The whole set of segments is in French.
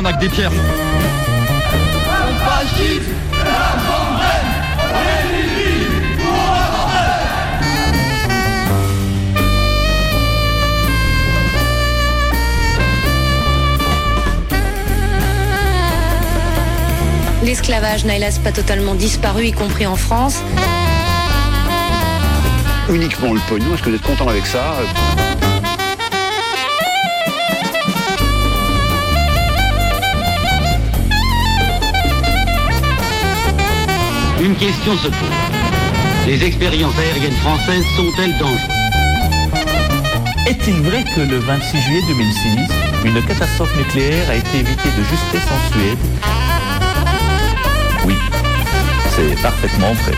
a que des pierres. L'esclavage n'a hélas pas totalement disparu, y compris en France. Uniquement le pognon, est-ce que vous êtes content avec ça ? Une question se pose. Les expériences aériennes françaises sont-elles dangereuses ? Est-il vrai que le 26 juillet 2006, une catastrophe nucléaire a été évitée de justesse en Suède ? Oui, c'est parfaitement vrai.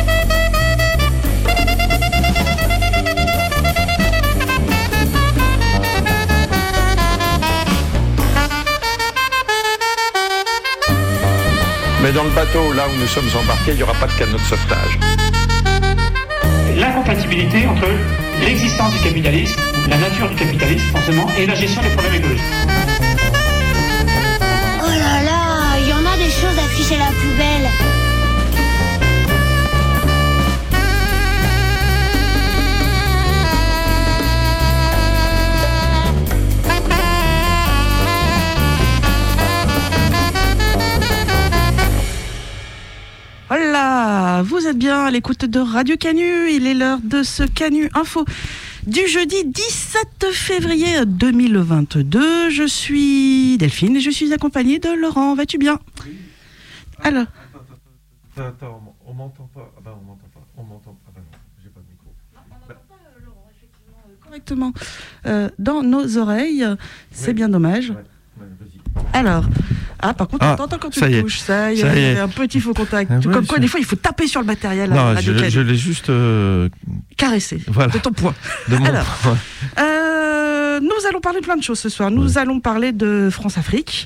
Mais dans le bateau, là où nous sommes embarqués, il n'y aura pas de canot de sauvetage. L'incompatibilité entre l'existence du capitalisme, la nature du capitalisme, forcément, et la gestion des problèmes écologiques. Oh là là, il y en a des choses affichées à la poubelle. Voilà, vous êtes bien à l'écoute de Radio Canu. Il est l'heure de ce Canu Info du jeudi 17 février 2022. Je suis Delphine et je suis accompagnée de Laurent. Vas-tu bien ? Oui. Alors. Attends, on m'entend pas. Ah bah on m'entend pas. On m'entend pas. Ah bah non, j'ai pas de micro. Non, on n'entend pas Laurent, effectivement, correctement dans nos oreilles. C'est bien dommage. Ouais, vas-y. Alors, par contre, on t'entend quand tu le touches. Ça y est, un petit faux contact. Comme quoi, des fois, il faut taper sur le matériel. Non, je l'ai juste caressé. Voilà. De ton poids. Alors, nous allons parler de plein de choses ce soir. Nous allons parler de France-Afrique.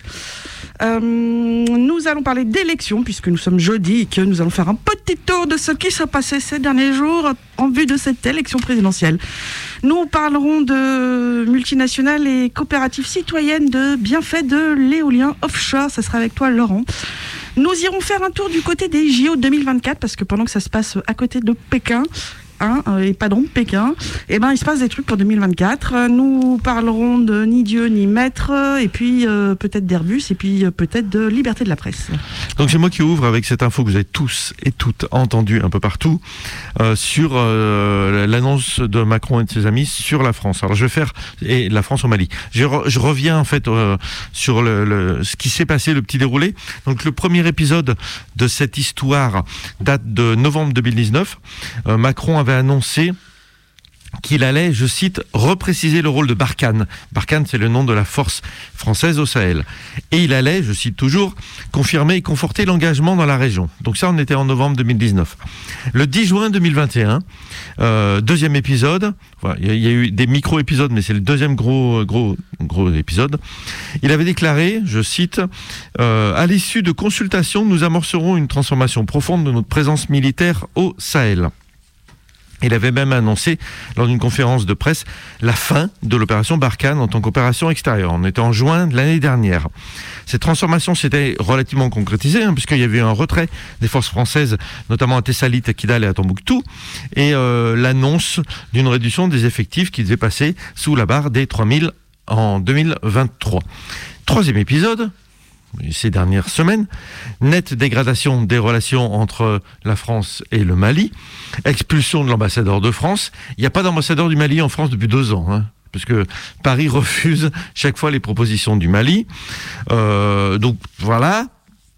Nous allons parler d'élections, puisque nous sommes jeudi et que nous allons faire un petit tour de ce qui s'est passé ces derniers jours en vue de cette élection présidentielle. Nous parlerons de multinationales et coopératives citoyennes, de bienfaits de l'éolien offshore. Ça sera avec toi, Laurent. Nous irons faire un tour du côté des JO 2024, parce que pendant que ça se passe à côté de Pékin, et pas donc Pékin, il se passe des trucs pour 2024. Nous parlerons de ni Dieu ni maître, et puis peut-être d'Airbus, et puis peut-être de liberté de la presse. Donc c'est moi qui ouvre avec cette info que vous avez tous et toutes entendu un peu partout sur l'annonce de Macron et de ses amis sur la France. Alors je vais faire et la France au Mali. Je reviens en fait sur ce qui s'est passé, le petit déroulé. Donc le premier épisode de cette histoire date de novembre 2019. Macron avait annoncé qu'il allait, je cite, repréciser le rôle de Barkhane. Barkhane, c'est le nom de la force française au Sahel. Et il allait, je cite toujours, confirmer et conforter l'engagement dans la région. Donc ça, on était en novembre 2019. Le 10 juin 2021, deuxième épisode, voilà, il y a eu des micro-épisodes, mais c'est le deuxième gros épisode. Il avait déclaré, je cite, à l'issue de consultations, nous amorcerons une transformation profonde de notre présence militaire au Sahel. Il avait même annoncé, lors d'une conférence de presse, la fin de l'opération Barkhane en tant qu'opération extérieure. On était en juin de l'année dernière. Cette transformation s'était relativement concrétisée, puisqu'il y avait eu un retrait des forces françaises, notamment à Tessalit, à Kidal et à Tombouctou, et l'annonce d'une réduction des effectifs qui devait passer sous la barre des 3000 en 2023. Troisième épisode, ces dernières semaines, nette dégradation des relations entre la France et le Mali, expulsion de l'ambassadeur de France. Il n'y a pas d'ambassadeur du Mali en France depuis 2 ans, parce que Paris refuse chaque fois les propositions du Mali. Donc voilà,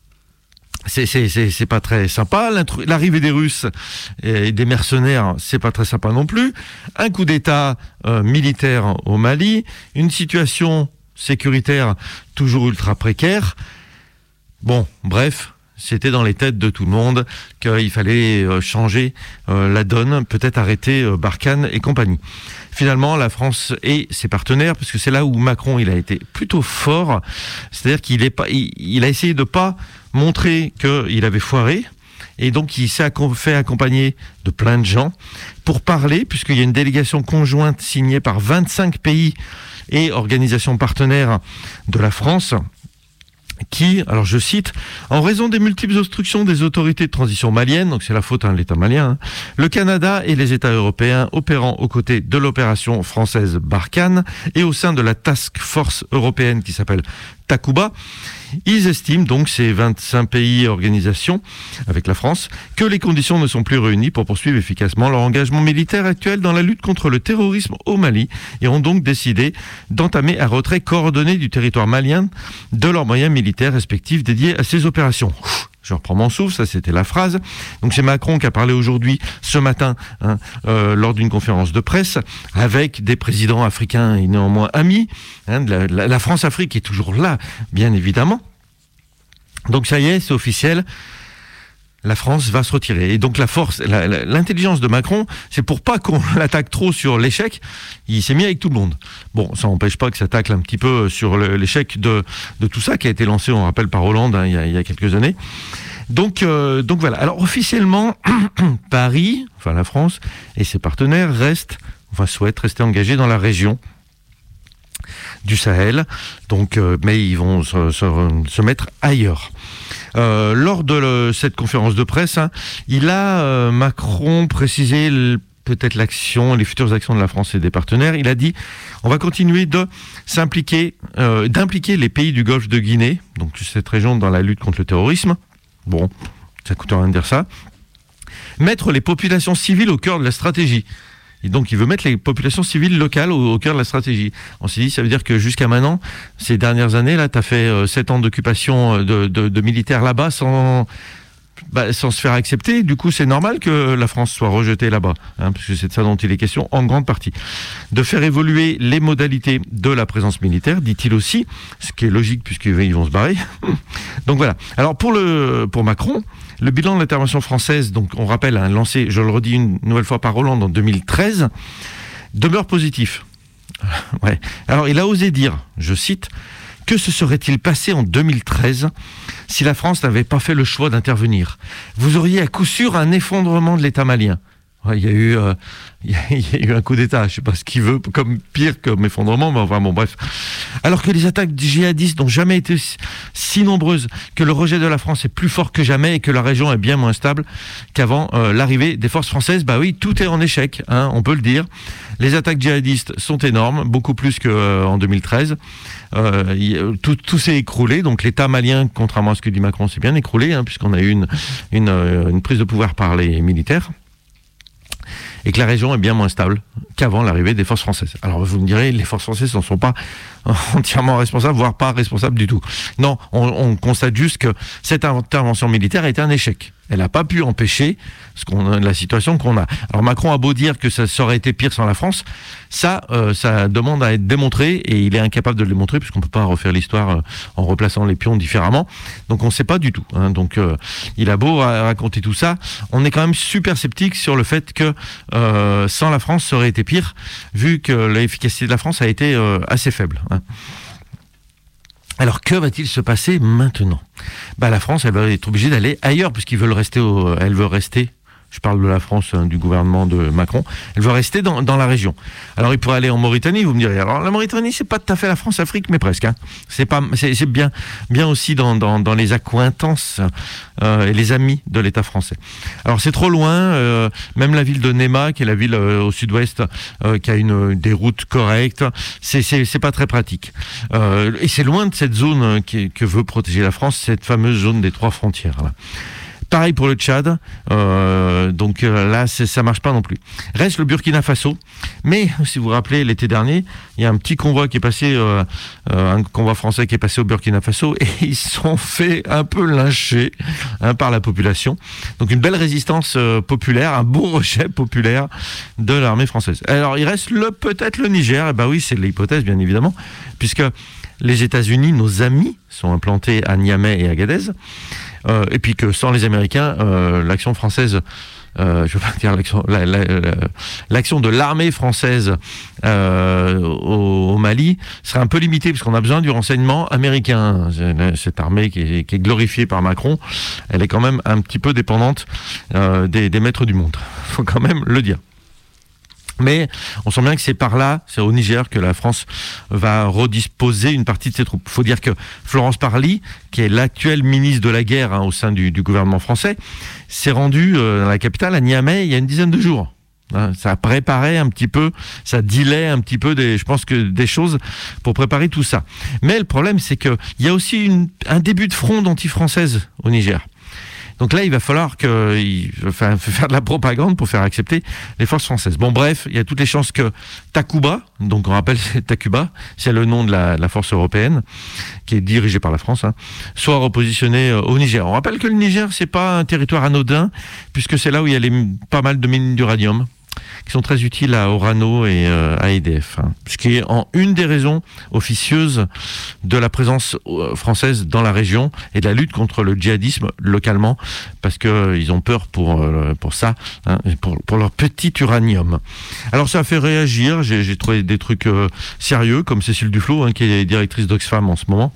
c'est pas très sympa. L'arrivée des Russes et des mercenaires, c'est pas très sympa non plus. Un coup d'État militaire au Mali, une situation sécuritaire toujours ultra précaire. Bon, bref, c'était dans les têtes de tout le monde qu'il fallait changer la donne, peut-être arrêter Barkhane et compagnie. Finalement, la France et ses partenaires, parce que c'est là où Macron il a été plutôt fort, c'est-à-dire qu'il a essayé de pas montrer qu'il avait foiré, et donc il s'est fait accompagner de plein de gens pour parler, puisqu'il y a une délégation conjointe signée par 25 pays et organisations partenaires de la France, qui, alors je cite, « En raison des multiples obstructions des autorités de transition maliennes, donc c'est la faute de l'État malien, le Canada et les États européens opérant aux côtés de l'opération française Barkhane et au sein de la task force européenne qui s'appelle Takuba, ils estiment, donc ces 25 pays et organisations, avec la France, que les conditions ne sont plus réunies pour poursuivre efficacement leur engagement militaire actuel dans la lutte contre le terrorisme au Mali et ont donc décidé d'entamer un retrait coordonné du territoire malien de leurs moyens militaires respectifs dédiés à ces opérations. » Je reprends mon souffle, ça c'était la phrase. Donc c'est Macron qui a parlé aujourd'hui, ce matin, lors d'une conférence de presse, avec des présidents africains et néanmoins amis. La France-Afrique est toujours là, bien évidemment. Donc ça y est, c'est officiel. La France va se retirer. Et donc l'intelligence de Macron, c'est pour pas qu'on l'attaque trop sur l'échec, il s'est mis avec tout le monde. Bon, ça n'empêche pas que ça tacle un petit peu sur l'échec de tout ça, qui a été lancé, on rappelle, par Hollande il y a quelques années. Donc voilà. Alors officiellement, Paris, enfin la France et ses partenaires souhaitent rester engagés dans la région du Sahel. Donc, mais ils vont se mettre ailleurs. Lors de cette conférence de presse, Macron précisé peut-être les futures actions de la France et des partenaires. Il a dit, on va continuer d'impliquer les pays du Golfe de Guinée, donc cette région dans la lutte contre le terrorisme. Bon, ça coûte rien de dire ça. Mettre les populations civiles au cœur de la stratégie. Et donc, il veut mettre les populations civiles locales au cœur de la stratégie. On s'est dit, ça veut dire que jusqu'à maintenant, ces dernières années, là, tu as fait 7 ans d'occupation de militaires là-bas sans se faire accepter. Du coup, c'est normal que la France soit rejetée là-bas, puisque c'est de ça dont il est question en grande partie. De faire évoluer les modalités de la présence militaire, dit-il aussi, ce qui est logique puisqu'ils vont se barrer. Donc voilà. Alors, pour Macron, le bilan de l'intervention française, donc on rappelle, lancé, je le redis une nouvelle fois par Hollande en 2013, demeure positif. Ouais. Alors il a osé dire, je cite, « Que se serait-il passé en 2013 si la France n'avait pas fait le choix d'intervenir ? Vous auriez à coup sûr un effondrement de l'État malien. » Il y a eu un coup d'État, je ne sais pas ce qu'il veut, comme pire comme effondrement, mais enfin bon, bref. Alors que les attaques djihadistes n'ont jamais été si nombreuses, que le rejet de la France est plus fort que jamais et que la région est bien moins stable qu'avant l'arrivée des forces françaises, bah oui, tout est en échec, on peut le dire. Les attaques djihadistes sont énormes, beaucoup plus qu'en 2013. Tout s'est écroulé, donc l'État malien, contrairement à ce que dit Macron, s'est bien écroulé, puisqu'on a eu une prise de pouvoir par les militaires. Et que la région est bien moins stable qu'avant l'arrivée des forces françaises. Alors vous me direz, les forces françaises n'en sont pas entièrement responsables, voire pas responsables du tout. Non, on constate juste que cette intervention militaire a été un échec. Elle n'a pas pu empêcher la situation qu'on a. Alors Macron a beau dire que ça aurait été pire sans la France, ça demande à être démontré et il est incapable de le démontrer puisqu'on ne peut pas refaire l'histoire en replaçant les pions différemment. Donc on ne sait pas du tout. Donc il a beau raconter tout ça, on est quand même super sceptique sur le fait que sans la France ça aurait été pire, vu que l'efficacité de la France a été assez faible. Alors, que va-t-il se passer maintenant ? La France, elle va être obligée d'aller ailleurs, puisqu'ils veulent rester elle veut rester, je parle de la France, du gouvernement de Macron, elle veut rester dans la région. Alors, il pourrait aller en Mauritanie, vous me direz. Alors, la Mauritanie, c'est pas tout à fait la France-Afrique, mais presque. C'est bien aussi dans les accointances et les amis de l'État français. Alors, c'est trop loin, même la ville de Néma, qui est la ville au sud-ouest, qui a des routes correctes, c'est pas très pratique. Et c'est loin de cette zone que veut protéger la France, cette fameuse zone des 3 frontières, là. Pareil pour le Tchad, donc là ça marche pas non plus. Reste le Burkina Faso, mais si vous vous rappelez l'été dernier, il y a un petit convoi qui est passé, un convoi français qui est passé au Burkina Faso et ils se sont fait un peu lyncher par la population. Donc une belle résistance populaire, un beau rejet populaire de l'armée française. Alors il reste peut-être le Niger, et oui c'est l'hypothèse bien évidemment, puisque les États-Unis, nos amis, sont implantés à Niamey et à Agadez. Et puis que sans les Américains, l'action française, je veux pas dire l'action de l'armée française au Mali serait un peu limitée, parce qu'on a besoin du renseignement américain. Cette armée qui est glorifiée par Macron, elle est quand même un petit peu dépendante des maîtres du monde. Faut quand même le dire. Mais on sent bien que c'est par là, c'est au Niger, que la France va redisposer une partie de ses troupes. Il faut dire que Florence Parly, qui est l'actuelle ministre de la guerre au sein du gouvernement français, s'est rendue dans la capitale, à Niamey, il y a une dizaine de jours. Ça a préparé un petit peu, ça dilait un petit peu je pense que des choses pour préparer tout ça. Mais le problème, c'est qu'il y a aussi un début de fronde anti-française au Niger. Donc là, il va falloir faire de la propagande pour faire accepter les forces françaises. Bon, bref, il y a toutes les chances que Takuba, donc on rappelle Takuba, c'est le nom de la force européenne qui est dirigée par la France, soit repositionné au Niger. On rappelle que le Niger, c'est pas un territoire anodin, puisque c'est là où il y a pas mal de mines d'uranium qui sont très utiles à Orano et à EDF. Ce qui est une des raisons officieuses de la présence française dans la région et de la lutte contre le djihadisme localement, parce qu'ils ont peur pour ça, pour leur petit uranium. Alors ça a fait réagir, j'ai trouvé des trucs sérieux, comme Cécile Duflot, qui est directrice d'Oxfam en ce moment,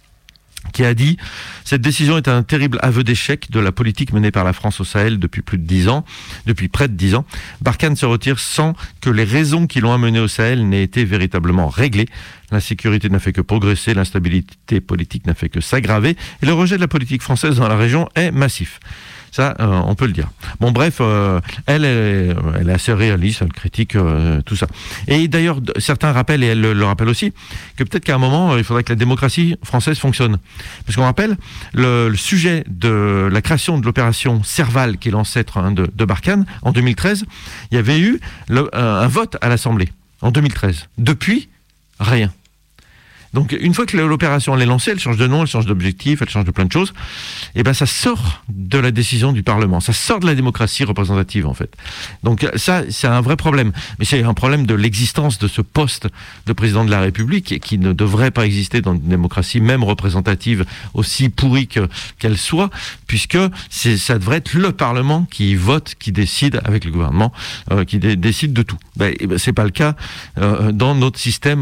qui a dit « Cette décision est un terrible aveu d'échec de la politique menée par la France au Sahel depuis près de 10 ans. Barkhane se retire sans que les raisons qui l'ont amené au Sahel n'aient été véritablement réglées. L'insécurité n'a fait que progresser, l'instabilité politique n'a fait que s'aggraver et le rejet de la politique française dans la région est massif. » Ça, on peut le dire. Bon, bref, elle est assez réaliste, elle critique tout ça. Et d'ailleurs, certains rappellent, et elle le rappelle aussi, que peut-être qu'à un moment, il faudrait que la démocratie française fonctionne. Parce qu'on rappelle, le sujet de la création de l'opération Serval, qui est l'ancêtre de Barkhane, en 2013, il y avait eu un vote à l'Assemblée, en 2013. Depuis, rien. Donc, une fois que l'opération elle est lancée, elle change de nom, elle change d'objectif, elle change de plein de choses, et ben ça sort de la décision du Parlement, ça sort de la démocratie représentative en fait. Donc ça, c'est un vrai problème. Mais c'est un problème de l'existence de ce poste de président de la République qui ne devrait pas exister dans une démocratie même représentative, aussi pourrie qu'elle soit, puisque ça devrait être le Parlement qui vote, qui décide avec le gouvernement, qui décide de tout. Ben, c'est pas le cas dans notre système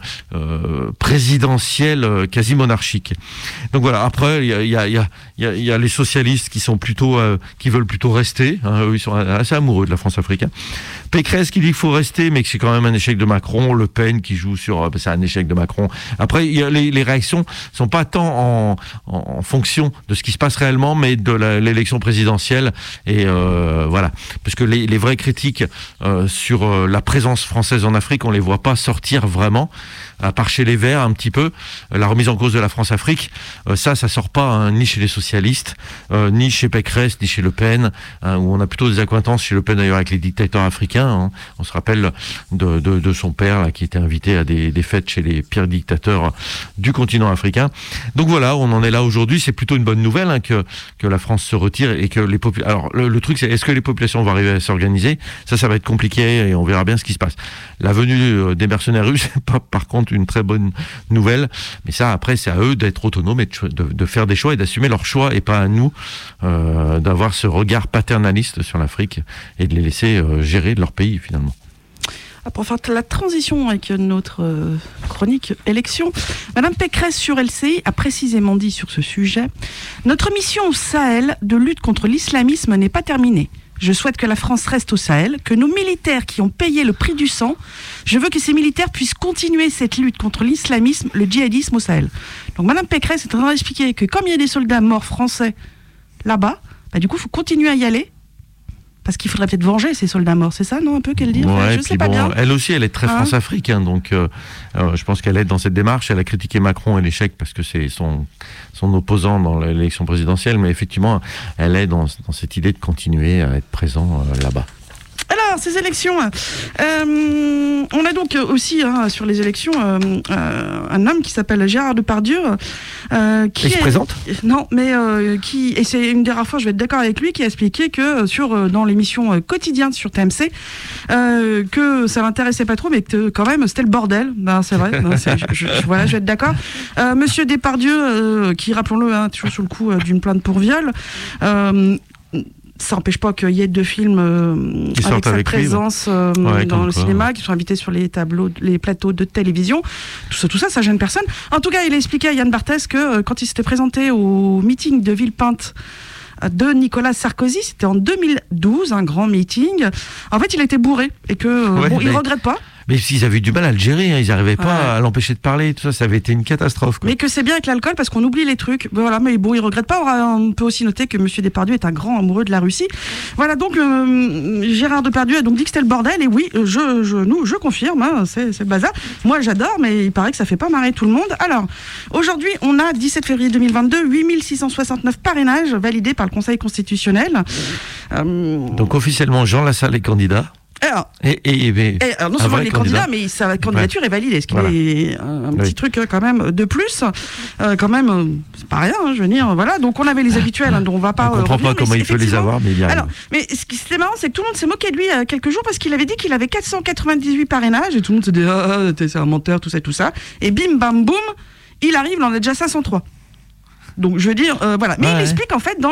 présidentiel quasi monarchique. Donc voilà. Après, il y a les socialistes qui sont plutôt, qui veulent plutôt rester. Eux, ils sont assez amoureux de la France-Afrique. Pécresse qui dit qu'il faut rester, mais que c'est quand même un échec de Macron. Le Pen qui joue sur, c'est un échec de Macron. Après, il y a les réactions sont pas tant en fonction de ce qui se passe réellement, mais de l'élection présidentielle. Et voilà, parce que les vraies critiques sur la présence française en Afrique, on les voit pas sortir vraiment, à part chez les Verts un petit peu. La remise en cause de la France-Afrique, ça sort pas ni chez les socialistes, ni chez Pécresse, ni chez Le Pen, où on a plutôt des accointances chez Le Pen d'ailleurs avec les dictateurs africains. On se rappelle de son père là, qui était invité à des fêtes chez les pires dictateurs du continent africain. Donc voilà, on en est là aujourd'hui. C'est plutôt une bonne nouvelle que la France se retire et que les populations. Alors le truc, c'est est-ce que les populations vont arriver à s'organiser ? Ça va être compliqué et on verra bien ce qui se passe. La venue des mercenaires russes, c'est pas par contre une très bonne nouvelle, mais ça après c'est à eux d'être autonomes et de faire des choix et d'assumer leurs choix et pas à nous d'avoir ce regard paternaliste sur l'Afrique et de les laisser gérer leur pays finalement. Pour faire la transition avec notre chronique élection, Madame Pécresse sur LCI a précisément dit sur ce sujet « Notre mission au Sahel de lutte contre l'islamisme n'est pas terminée. Je souhaite que la France reste au Sahel, que nos militaires qui ont payé le prix du sang, je veux que ces militaires puissent continuer cette lutte contre l'islamisme, le djihadisme au Sahel. » Donc Madame Pécresse est en train d'expliquer que comme il y a des soldats morts français là-bas, du coup il faut continuer à y aller, parce qu'il faudrait peut-être venger ces soldats morts, c'est ça, non, un peu qu'elle dit? Je sais pas bien. Elle aussi, elle est très France-Afrique, donc je pense qu'elle est dans cette démarche. Elle a critiqué Macron et l'échec parce que c'est son opposant dans l'élection présidentielle, mais effectivement, elle est dans cette idée de continuer à être présent là-bas. Alors, ces élections, on a donc aussi sur les élections un homme qui s'appelle Gérard Depardieu, qui se présente. Non, mais et c'est une des rares fois, je vais être d'accord avec lui, qui a expliqué que dans l'émission quotidienne sur TMC, que ça l'intéressait pas trop, mais que quand même c'était le bordel. Ben c'est vrai. Voilà, je vais être d'accord. Monsieur Depardieu, qui rappelons-le, toujours sous le coup d'une plainte pour viol. Ça n'empêche pas qu'il y ait deux films avec sa présence dans le cinéma, qui sont invités sur les plateaux de télévision. Tout ça gêne personne. En tout cas, il a expliqué à Yann Barthès que quand il s'était présenté au meeting de Villepinte de Nicolas Sarkozy. C'était en 2012, un grand meeting. En fait, il était bourré et que il regrette pas. Mais ils avaient eu du mal à le gérer, hein. Ils n'arrivaient pas à l'empêcher de parler, tout ça, ça avait été une catastrophe, quoi. Mais que c'est bien avec l'alcool parce qu'on oublie les trucs. Voilà, mais bon, il regrette pas. On peut aussi noter que Monsieur Depardieu est un grand amoureux de la Russie. Voilà, donc Gérard Depardieu a donc dit que c'était le bordel. Et oui, je confirme, hein, c'est le bazar. Moi, j'adore, mais il paraît que ça fait pas marrer tout le monde. Alors, aujourd'hui, on a 17 février 2022, 8669 parrainages validés par le Conseil constitutionnel. Donc officiellement, Jean Lassalle est candidat. Alors, alors non seulement il est candidat, mais sa candidature est validée, ce qui est un petit truc quand même de plus. Quand même, c'est pas rien, hein, je veux dire. Voilà, donc on avait les habituels, hein, dont on va pas. On comprend pas comment il peut les avoir, mais il y arrive. Alors, mais ce qui était marrant, c'est que tout le monde s'est moqué de lui il y a quelques jours parce qu'il avait dit qu'il avait 498 parrainages et tout le monde se dit c'est un menteur, tout ça. Et bim bam boum, il arrive, là on a déjà 503. Donc je veux dire, voilà. Mais il explique en fait dans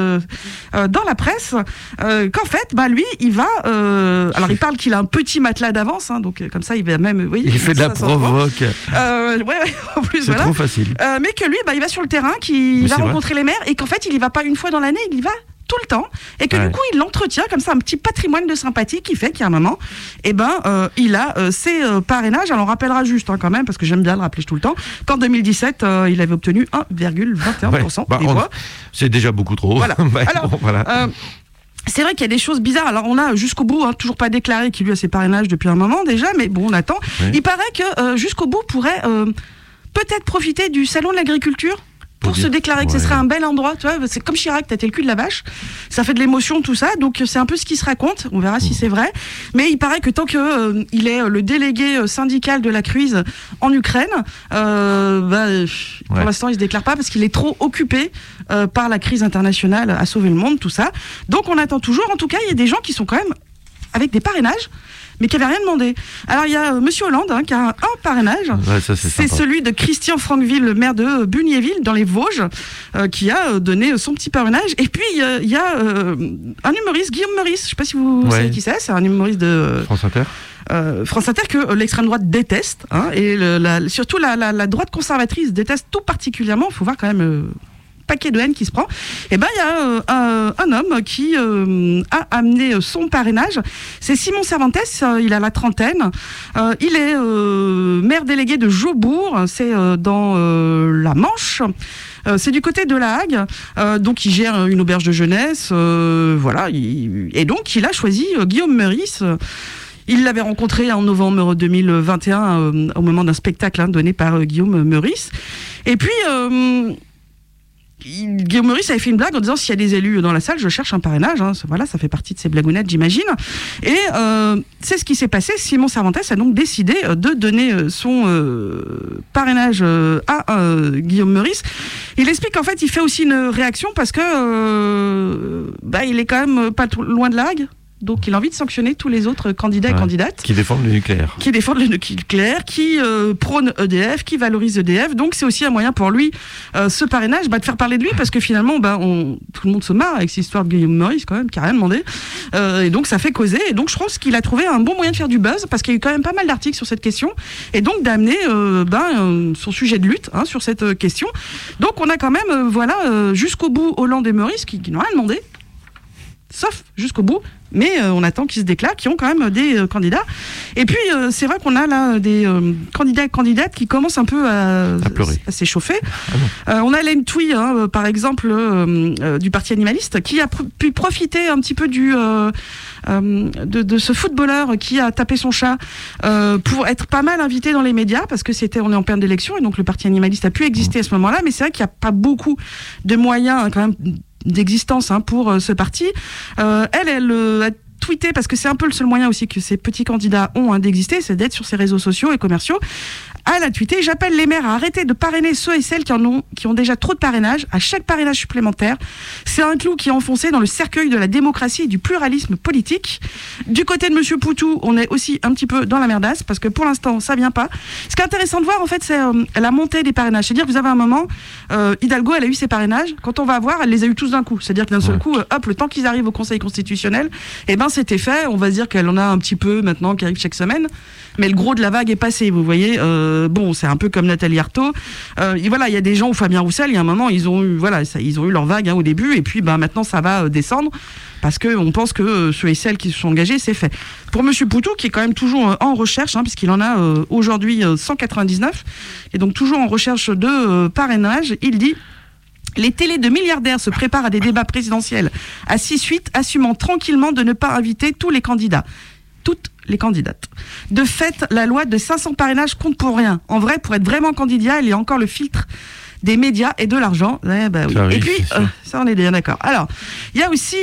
la presse qu'en fait, lui, il va. Alors il parle qu'il a un petit matelas d'avance, hein, donc comme ça, il va même. Oui, il fait de la provoque. En plus, c'est trop facile. Mais que lui, il va sur le terrain, qu'il va rencontrer les maires et qu'en fait, il y va pas une fois dans l'année, il y va tout le temps, et que du coup il l'entretient comme ça, un petit patrimoine de sympathie qui fait qu'à un moment il a ses parrainages. Alors on rappellera juste quand même, parce que j'aime bien le rappeler tout le temps, qu'en 2017 il avait obtenu 1,21% des voix. C'est déjà beaucoup trop. Voilà. Alors, c'est vrai qu'il y a des choses bizarres. Alors on a Jusqu'au bout, toujours pas déclaré qu'il lui a ses parrainages depuis un moment déjà, mais bon, on attend. Il paraît que Jusqu'au bout pourrait peut-être profiter du salon de l'agriculture pour se déclarer que ce serait un bel endroit, tu vois, c'est comme Chirac, t'as été le cul de la vache, ça fait de l'émotion, tout ça, donc c'est un peu ce qui se raconte, on verra si c'est vrai, mais il paraît que tant que il est le délégué syndical de la Cruise en Ukraine, pour l'instant il se déclare pas parce qu'il est trop occupé par la crise internationale à sauver le monde, tout ça, donc on attend toujours. En tout cas, il y a des gens qui sont quand même avec des parrainages, mais qui n'avait rien demandé. Alors il y a Monsieur Hollande qui a un parrainage, c'est celui de Christian Franqueville, le maire de Bugnéville dans les Vosges, qui a donné son petit parrainage. Et puis il y a un humoriste, Guillaume Meurice, je ne sais pas si vous savez qui c'est un humoriste de France Inter. France Inter que l'extrême droite déteste, hein, et surtout la droite conservatrice déteste tout particulièrement. Il faut voir quand même paquet de haine qui se prend. Et il y a un homme qui a amené son parrainage. C'est Simon Cervantes, il a la trentaine. Il est maire délégué de Jaubourg, c'est dans la Manche. C'est du côté de La Hague, donc il gère une auberge de jeunesse, voilà. Et donc il a choisi Guillaume Meurice. Il l'avait rencontré en novembre 2021 au moment d'un spectacle donné par Guillaume Meurice. Et puis Guillaume Meurice avait fait une blague en disant: s'il y a des élus dans la salle, je cherche un parrainage. Hein. Voilà, ça fait partie de ses blagounettes, j'imagine. Et c'est ce qui s'est passé. Simon Cervantes a donc décidé de donner son parrainage à Guillaume Meurice. Il explique qu'en fait, il fait aussi une réaction parce que il est quand même pas loin de La Hague. Donc il a envie de sanctionner tous les autres candidats et candidates qui défendent le nucléaire, qui prônent EDF, qui valorisent EDF. Donc c'est aussi un moyen pour lui, ce parrainage, de faire parler de lui, parce que finalement tout le monde se marre avec cette histoire de Guillaume Meurice quand même, qui a rien demandé, et donc ça fait causer. Et donc je pense qu'il a trouvé un bon moyen de faire du buzz, parce qu'il y a eu quand même pas mal d'articles sur cette question, et donc d'amener son sujet de lutte sur cette question. Donc on a quand même Jusqu'au bout Hollande et Meurice qui n'ont rien demandé, sauf Jusqu'au bout, mais on attend qu'ils se déclarent, qui ont quand même des candidats. Et puis c'est vrai qu'on a là des candidats et candidates qui commencent un peu à s'échauffer. On a Len Thuy, par exemple, du Parti animaliste, qui a pu profiter un petit peu de ce footballeur qui a tapé son chat pour être pas mal invité dans les médias, parce que on est en période d'élection, et donc le Parti animaliste a pu exister à ce moment-là, mais c'est vrai qu'il n'y a pas beaucoup de moyens quand même d'existence pour ce parti. Elle a tweeté, parce que c'est un peu le seul moyen aussi que ces petits candidats ont d'exister, c'est d'être sur ces réseaux sociaux et commerciaux. Elle a tweeté: j'appelle les maires à arrêter de parrainer ceux et celles qui ont déjà trop de parrainage. À chaque parrainage supplémentaire, c'est un clou qui est enfoncé dans le cercueil de la démocratie et du pluralisme politique. Du côté de Monsieur Poutou, on est aussi un petit peu dans la merdasse, parce que pour l'instant, ça vient pas. Ce qui est intéressant de voir, en fait, c'est la montée des parrainages. C'est-à-dire que vous avez un moment, Hidalgo, elle a eu ses parrainages. Quand on va voir, elle les a eu tous d'un coup. C'est-à-dire que d'un seul coup, le temps qu'ils arrivent au Conseil constitutionnel, cet effet, on va dire qu'elle en a un petit peu maintenant qui arrive chaque semaine, mais le gros de la vague est passé, vous voyez. Bon, c'est un peu comme Nathalie Arthaud. Et voilà, il y a des gens où Fabien Roussel, il y a un moment, ils ont eu leur vague au début, et puis maintenant ça va descendre, parce qu'on pense que ceux et celles qui se sont engagés, c'est fait. Pour Monsieur Poutou, qui est quand même toujours en recherche, puisqu'il en a aujourd'hui 199, et donc toujours en recherche de parrainage, il dit: les télés de milliardaires se préparent à des débats présidentiels à 6-8, assumant tranquillement de ne pas inviter tous les candidats. Toutes les candidates. De fait, la loi de 500 parrainages compte pour rien. En vrai, pour être vraiment candidat, il y a encore le filtre des médias et de l'argent. Oui. Et puis, ça, on est bien d'accord. Alors, il y a aussi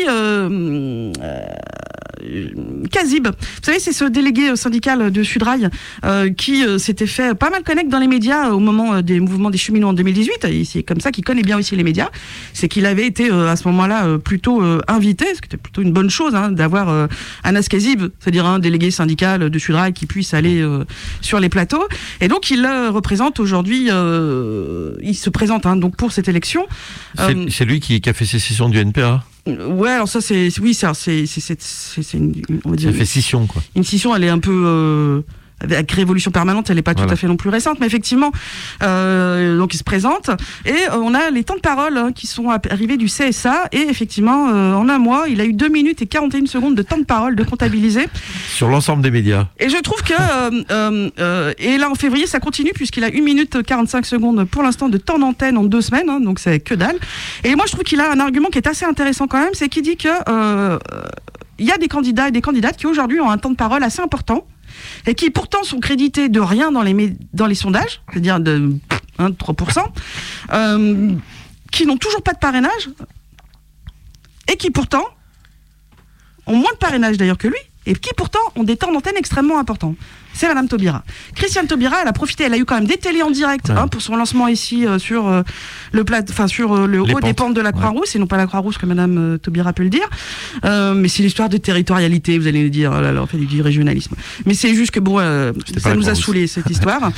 Kazib. Vous savez, c'est ce délégué syndical de Sudrail qui s'était fait pas mal connaître dans les médias au moment des mouvements des cheminots en 2018. Et c'est comme ça qu'il connaît bien aussi les médias. C'est qu'il avait été à ce moment-là plutôt invité, ce qui était plutôt une bonne chose, d'avoir Anas Kazib, c'est-à-dire un délégué syndical de Sudrail qui puisse aller sur les plateaux. Et donc, il représente aujourd'hui, il se présente donc pour cette élection. C'est lui qui a fait sécession du NPA. Ouais, alors ça c'est on va dire, ça fait scission, quoi. Une scission, elle est un peu avec Révolution Permanente, elle n'est pas tout à fait non plus récente, mais effectivement, donc il se présente, et on a les temps de parole qui sont arrivés du CSA, et effectivement, en un mois, il a eu 2 minutes et 41 secondes de temps de parole de comptabiliser. Sur l'ensemble des médias. Et je trouve que, et là en février, ça continue, puisqu'il a 1 minute 45 secondes pour l'instant de temps d'antenne en 2 semaines, donc c'est que dalle. Et moi je trouve qu'il a un argument qui est assez intéressant quand même, c'est qu'il dit que il y a des candidats et des candidates qui aujourd'hui ont un temps de parole assez important, et qui pourtant sont crédités de rien dans les sondages, c'est-à-dire de 3%, qui n'ont toujours pas de parrainage, et qui pourtant ont moins de parrainage d'ailleurs que lui, et qui pourtant ont des temps d'antenne extrêmement importants. C'est Madame Taubira. Christiane Taubira, elle a profité, elle a eu quand même des télés en direct pour son lancement ici sur le haut des pentes de la Croix-Rousse, et non pas la Croix-Rousse comme Madame Taubira peut le dire. Mais c'est l'histoire de territorialité, vous allez me dire, oh là là, on fait du régionalisme. Mais c'est juste que ça nous a saoulé cette histoire.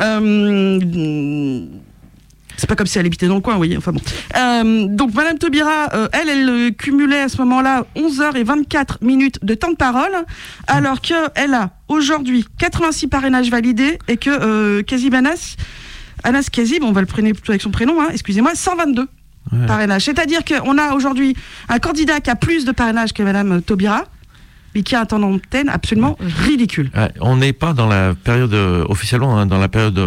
C'est pas comme si elle habitait dans le coin, vous voyez. Enfin bon. Donc Madame Taubira, elle cumulait à ce moment-là 11h24 de temps de parole, alors qu'elle a aujourd'hui 86 parrainages validés, et que Anas Kazib, on va le prendre plutôt avec son prénom, excusez-moi, 122 parrainages. C'est-à-dire qu'on a aujourd'hui un candidat qui a plus de parrainages que Madame Taubira, mais qui a un temps d'antenne absolument ridicule. On n'est pas dans la période, officiellement, dans la période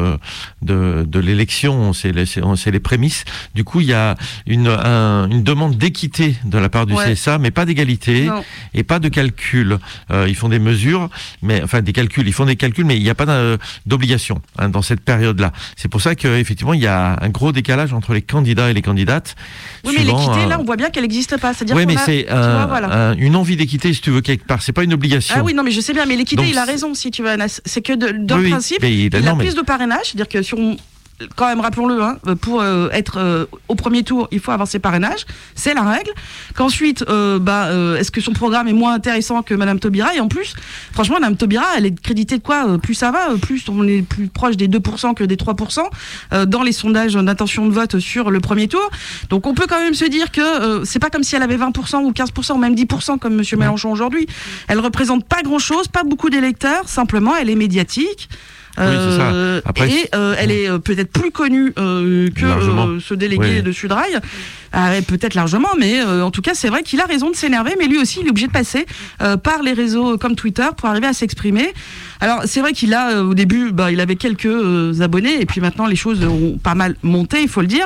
de l'élection, c'est les prémices. Du coup, il y a une demande d'équité de la part du CSA, mais pas d'égalité et pas de calcul. Ils font des mesures, des calculs, mais il n'y a pas d'obligation dans cette période-là. C'est pour ça qu'effectivement, il y a un gros décalage entre les candidats et les candidates. Oui, mais l'équité, là, on voit bien qu'elle n'existe pas. C'est-à-dire mais c'est une envie d'équité, si tu veux, quelque part. C'est pas une obligation. Ah oui, non, mais je sais bien, mais l'équité, il a raison, si tu veux, Anas. C'est que dans principe, il a plus de parrainage, c'est-à-dire que quand même, rappelons-le, pour être au premier tour, il faut avoir ses parrainages, c'est la règle. Qu'ensuite, est-ce que son programme est moins intéressant que Madame Taubira? Et en plus, franchement, Madame Taubira, elle est créditée de quoi? Plus ça va, plus on est plus proche des 2% que des 3% dans les sondages d'intention de vote sur le premier tour. Donc on peut quand même se dire que c'est pas comme si elle avait 20% ou 15% ou même 10% comme Monsieur Mélenchon aujourd'hui. Elle représente pas grand-chose, pas beaucoup d'électeurs, simplement elle est médiatique. Oui, c'est ça. Après, elle est peut-être plus connue que ce délégué de Sudrail, peut-être largement, mais en tout cas c'est vrai qu'il a raison de s'énerver, mais lui aussi il est obligé de passer par les réseaux comme Twitter pour arriver à s'exprimer. Alors c'est vrai qu'il a au début il avait quelques abonnés, et puis maintenant les choses ont pas mal monté, il faut le dire.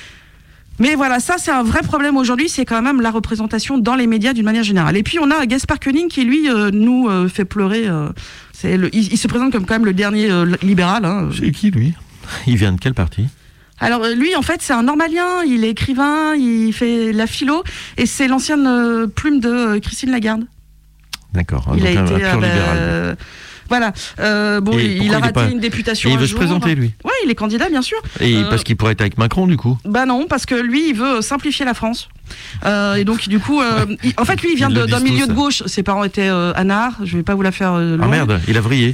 Mais voilà, ça c'est un vrai problème aujourd'hui, c'est quand même la représentation dans les médias d'une manière générale. Et puis on a Gaspard Koenig qui lui nous fait pleurer. Il se présente comme quand même le dernier libéral. C'est qui lui? Il vient de quel parti? Alors lui en fait c'est un normalien, il est écrivain, il fait la philo, et c'est l'ancienne plume de Christine Lagarde. D'accord. Il a été un pur libéral. Voilà. Il a raté une députation. Et il veut se présenter, lui. Oui, il est candidat, bien sûr. Et parce qu'il pourrait être avec Macron, du coup. Non, parce que lui, il veut simplifier la France. Et donc, du coup, en fait, lui, il vient d'un milieu de gauche. Ses parents étaient anards. Je vais pas vous la faire longue. Ah merde, il a vrillé.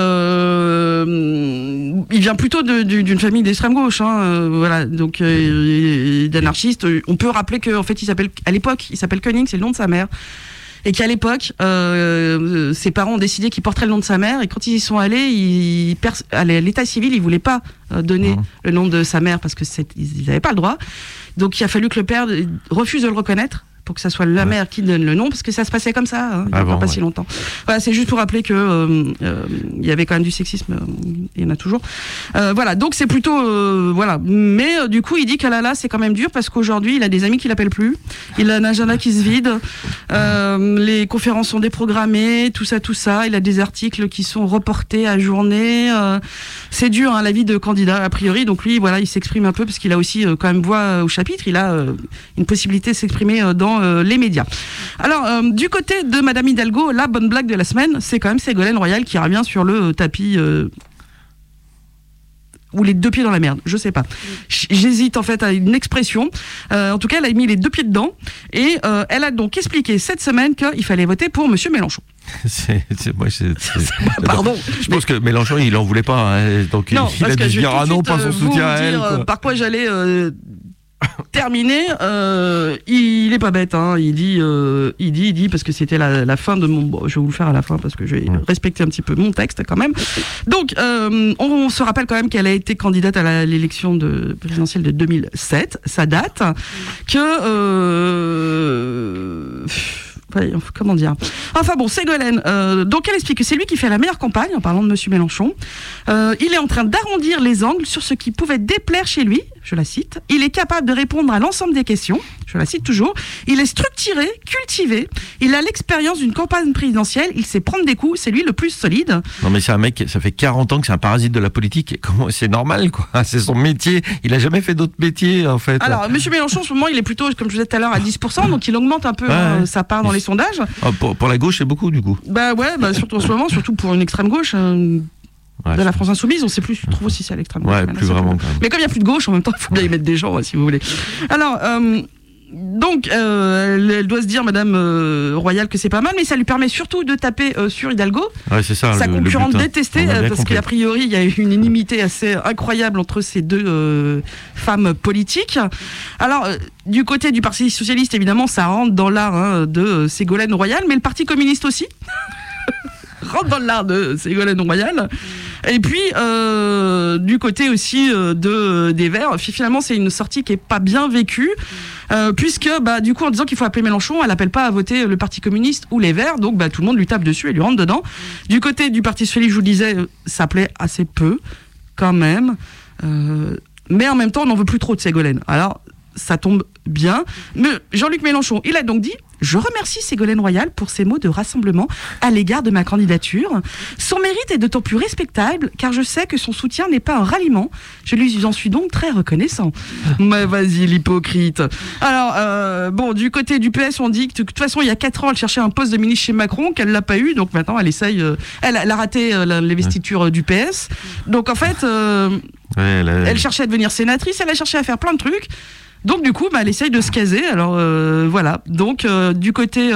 Il vient plutôt d'une famille d'extrême gauche. Voilà, donc d'anarchistes. On peut rappeler qu'en fait, à l'époque, il s'appelle Koenig, c'est le nom de sa mère. et qu'à l'époque, ses parents ont décidé qu'ils porteraient le nom de sa mère, et quand ils y sont allés, à l'état civil, ils voulaient pas donner le nom de sa mère parce que ils n'avaient pas le droit. Donc il a fallu que le père refuse de le reconnaître pour que ça soit la mère qui donne le nom, parce que ça se passait comme ça, il n'y a pas si longtemps. Voilà, c'est juste pour rappeler que il y avait quand même du sexisme, il y en a toujours. Voilà, donc c'est plutôt voilà. Mais du coup, il dit que là, c'est quand même dur parce qu'aujourd'hui, il a des amis qui l'appellent plus, il a un agenda qui se vide, les conférences sont déprogrammées, tout ça. Il a des articles qui sont reportés à journée. C'est dur, la vie de candidat a priori. Donc lui, voilà, il s'exprime un peu parce qu'il a aussi quand même voix au chapitre. Il a une possibilité de s'exprimer dans les médias. Alors, du côté de Madame Hidalgo, la bonne blague de la semaine, c'est quand même Ségolène Royal qui revient sur le tapis ou les deux pieds dans la merde, je sais pas. J'hésite en fait à une expression. En tout cas, elle a mis les deux pieds dedans et elle a donc expliqué cette semaine qu'il fallait voter pour Monsieur Mélenchon. Pardon. Je pense que Mélenchon, il en voulait pas, donc non, il a dû dire non, pas son soutien à elle. Par quoi j'allais terminé, il est pas bête, il dit parce que c'était la fin de mon. Bon, je vais vous le faire à la fin parce que je vais respecter un petit peu mon texte quand même. Donc, on se rappelle quand même qu'elle a été candidate à l'élection présidentielle de 2007, ça date, comment dire. Enfin bon, Ségolène, donc elle explique que c'est lui qui fait la meilleure campagne en parlant de Monsieur Mélenchon. Il est en train d'arrondir les angles sur ce qui pouvait déplaire chez lui, je la cite. Il est capable de répondre à l'ensemble des questions, je la cite toujours. Il est structuré, cultivé. Il a l'expérience d'une campagne présidentielle. Il sait prendre des coups. C'est lui le plus solide. Non mais c'est un mec, ça fait 40 ans que c'est un parasite de la politique. Comment, c'est normal quoi. C'est son métier. Il a jamais fait d'autres métiers en fait. Alors Monsieur Mélenchon en ce moment il est plutôt, comme je vous disais tout à l'heure, à 10%. Donc il augmente un peu sa part dans les sondages. Pour la gauche c'est beaucoup du coup. Surtout en ce moment, surtout pour une extrême gauche. De la France Insoumise, on ne sait plus trop si c'est à l'extrême gauche. Ouais, plus vraiment. Quand même. Mais comme il n'y a plus de gauche, en même temps, il faut bien y mettre des gens, si vous voulez. Alors, donc, elle doit se dire, Madame Royal, que c'est pas mal, mais ça lui permet surtout de taper sur Hidalgo, c'est ça, sa concurrente détestée, parce qu'a priori, il y a une inimité assez incroyable entre ces deux femmes politiques. Alors, du côté du Parti Socialiste, évidemment, ça rentre dans l'art de Ségolène Royal, mais le Parti Communiste aussi rentre dans l'art de Ségolène Royal. Et puis, du côté aussi des Verts, finalement, c'est une sortie qui est pas bien vécue, puisque, du coup, en disant qu'il faut appeler Mélenchon, elle appelle pas à voter le Parti communiste ou les Verts, donc tout le monde lui tape dessus et lui rentre dedans. Du côté du Parti socialiste, je vous disais, ça plaît assez peu, quand même. Mais en même temps, on n'en veut plus trop de Ségolène. Alors, ça tombe bien. Mais Jean-Luc Mélenchon, il a donc dit: je remercie Ségolène Royal pour ses mots de rassemblement à l'égard de ma candidature. Son mérite est d'autant plus respectable car je sais que son soutien n'est pas un ralliement. Je lui en suis donc très reconnaissant. Mais vas-y, l'hypocrite. Alors, du côté du PS, on dit que de toute façon, il y a 4 ans, elle cherchait un poste de ministre chez Macron, qu'elle l'a pas eu. Donc maintenant, elle essaye. Elle a raté l'investiture du PS. Donc en fait, elle cherchait à devenir sénatrice, elle a cherché à faire plein de trucs. Donc du coup, elle essaye de se caser. Alors voilà. Donc du côté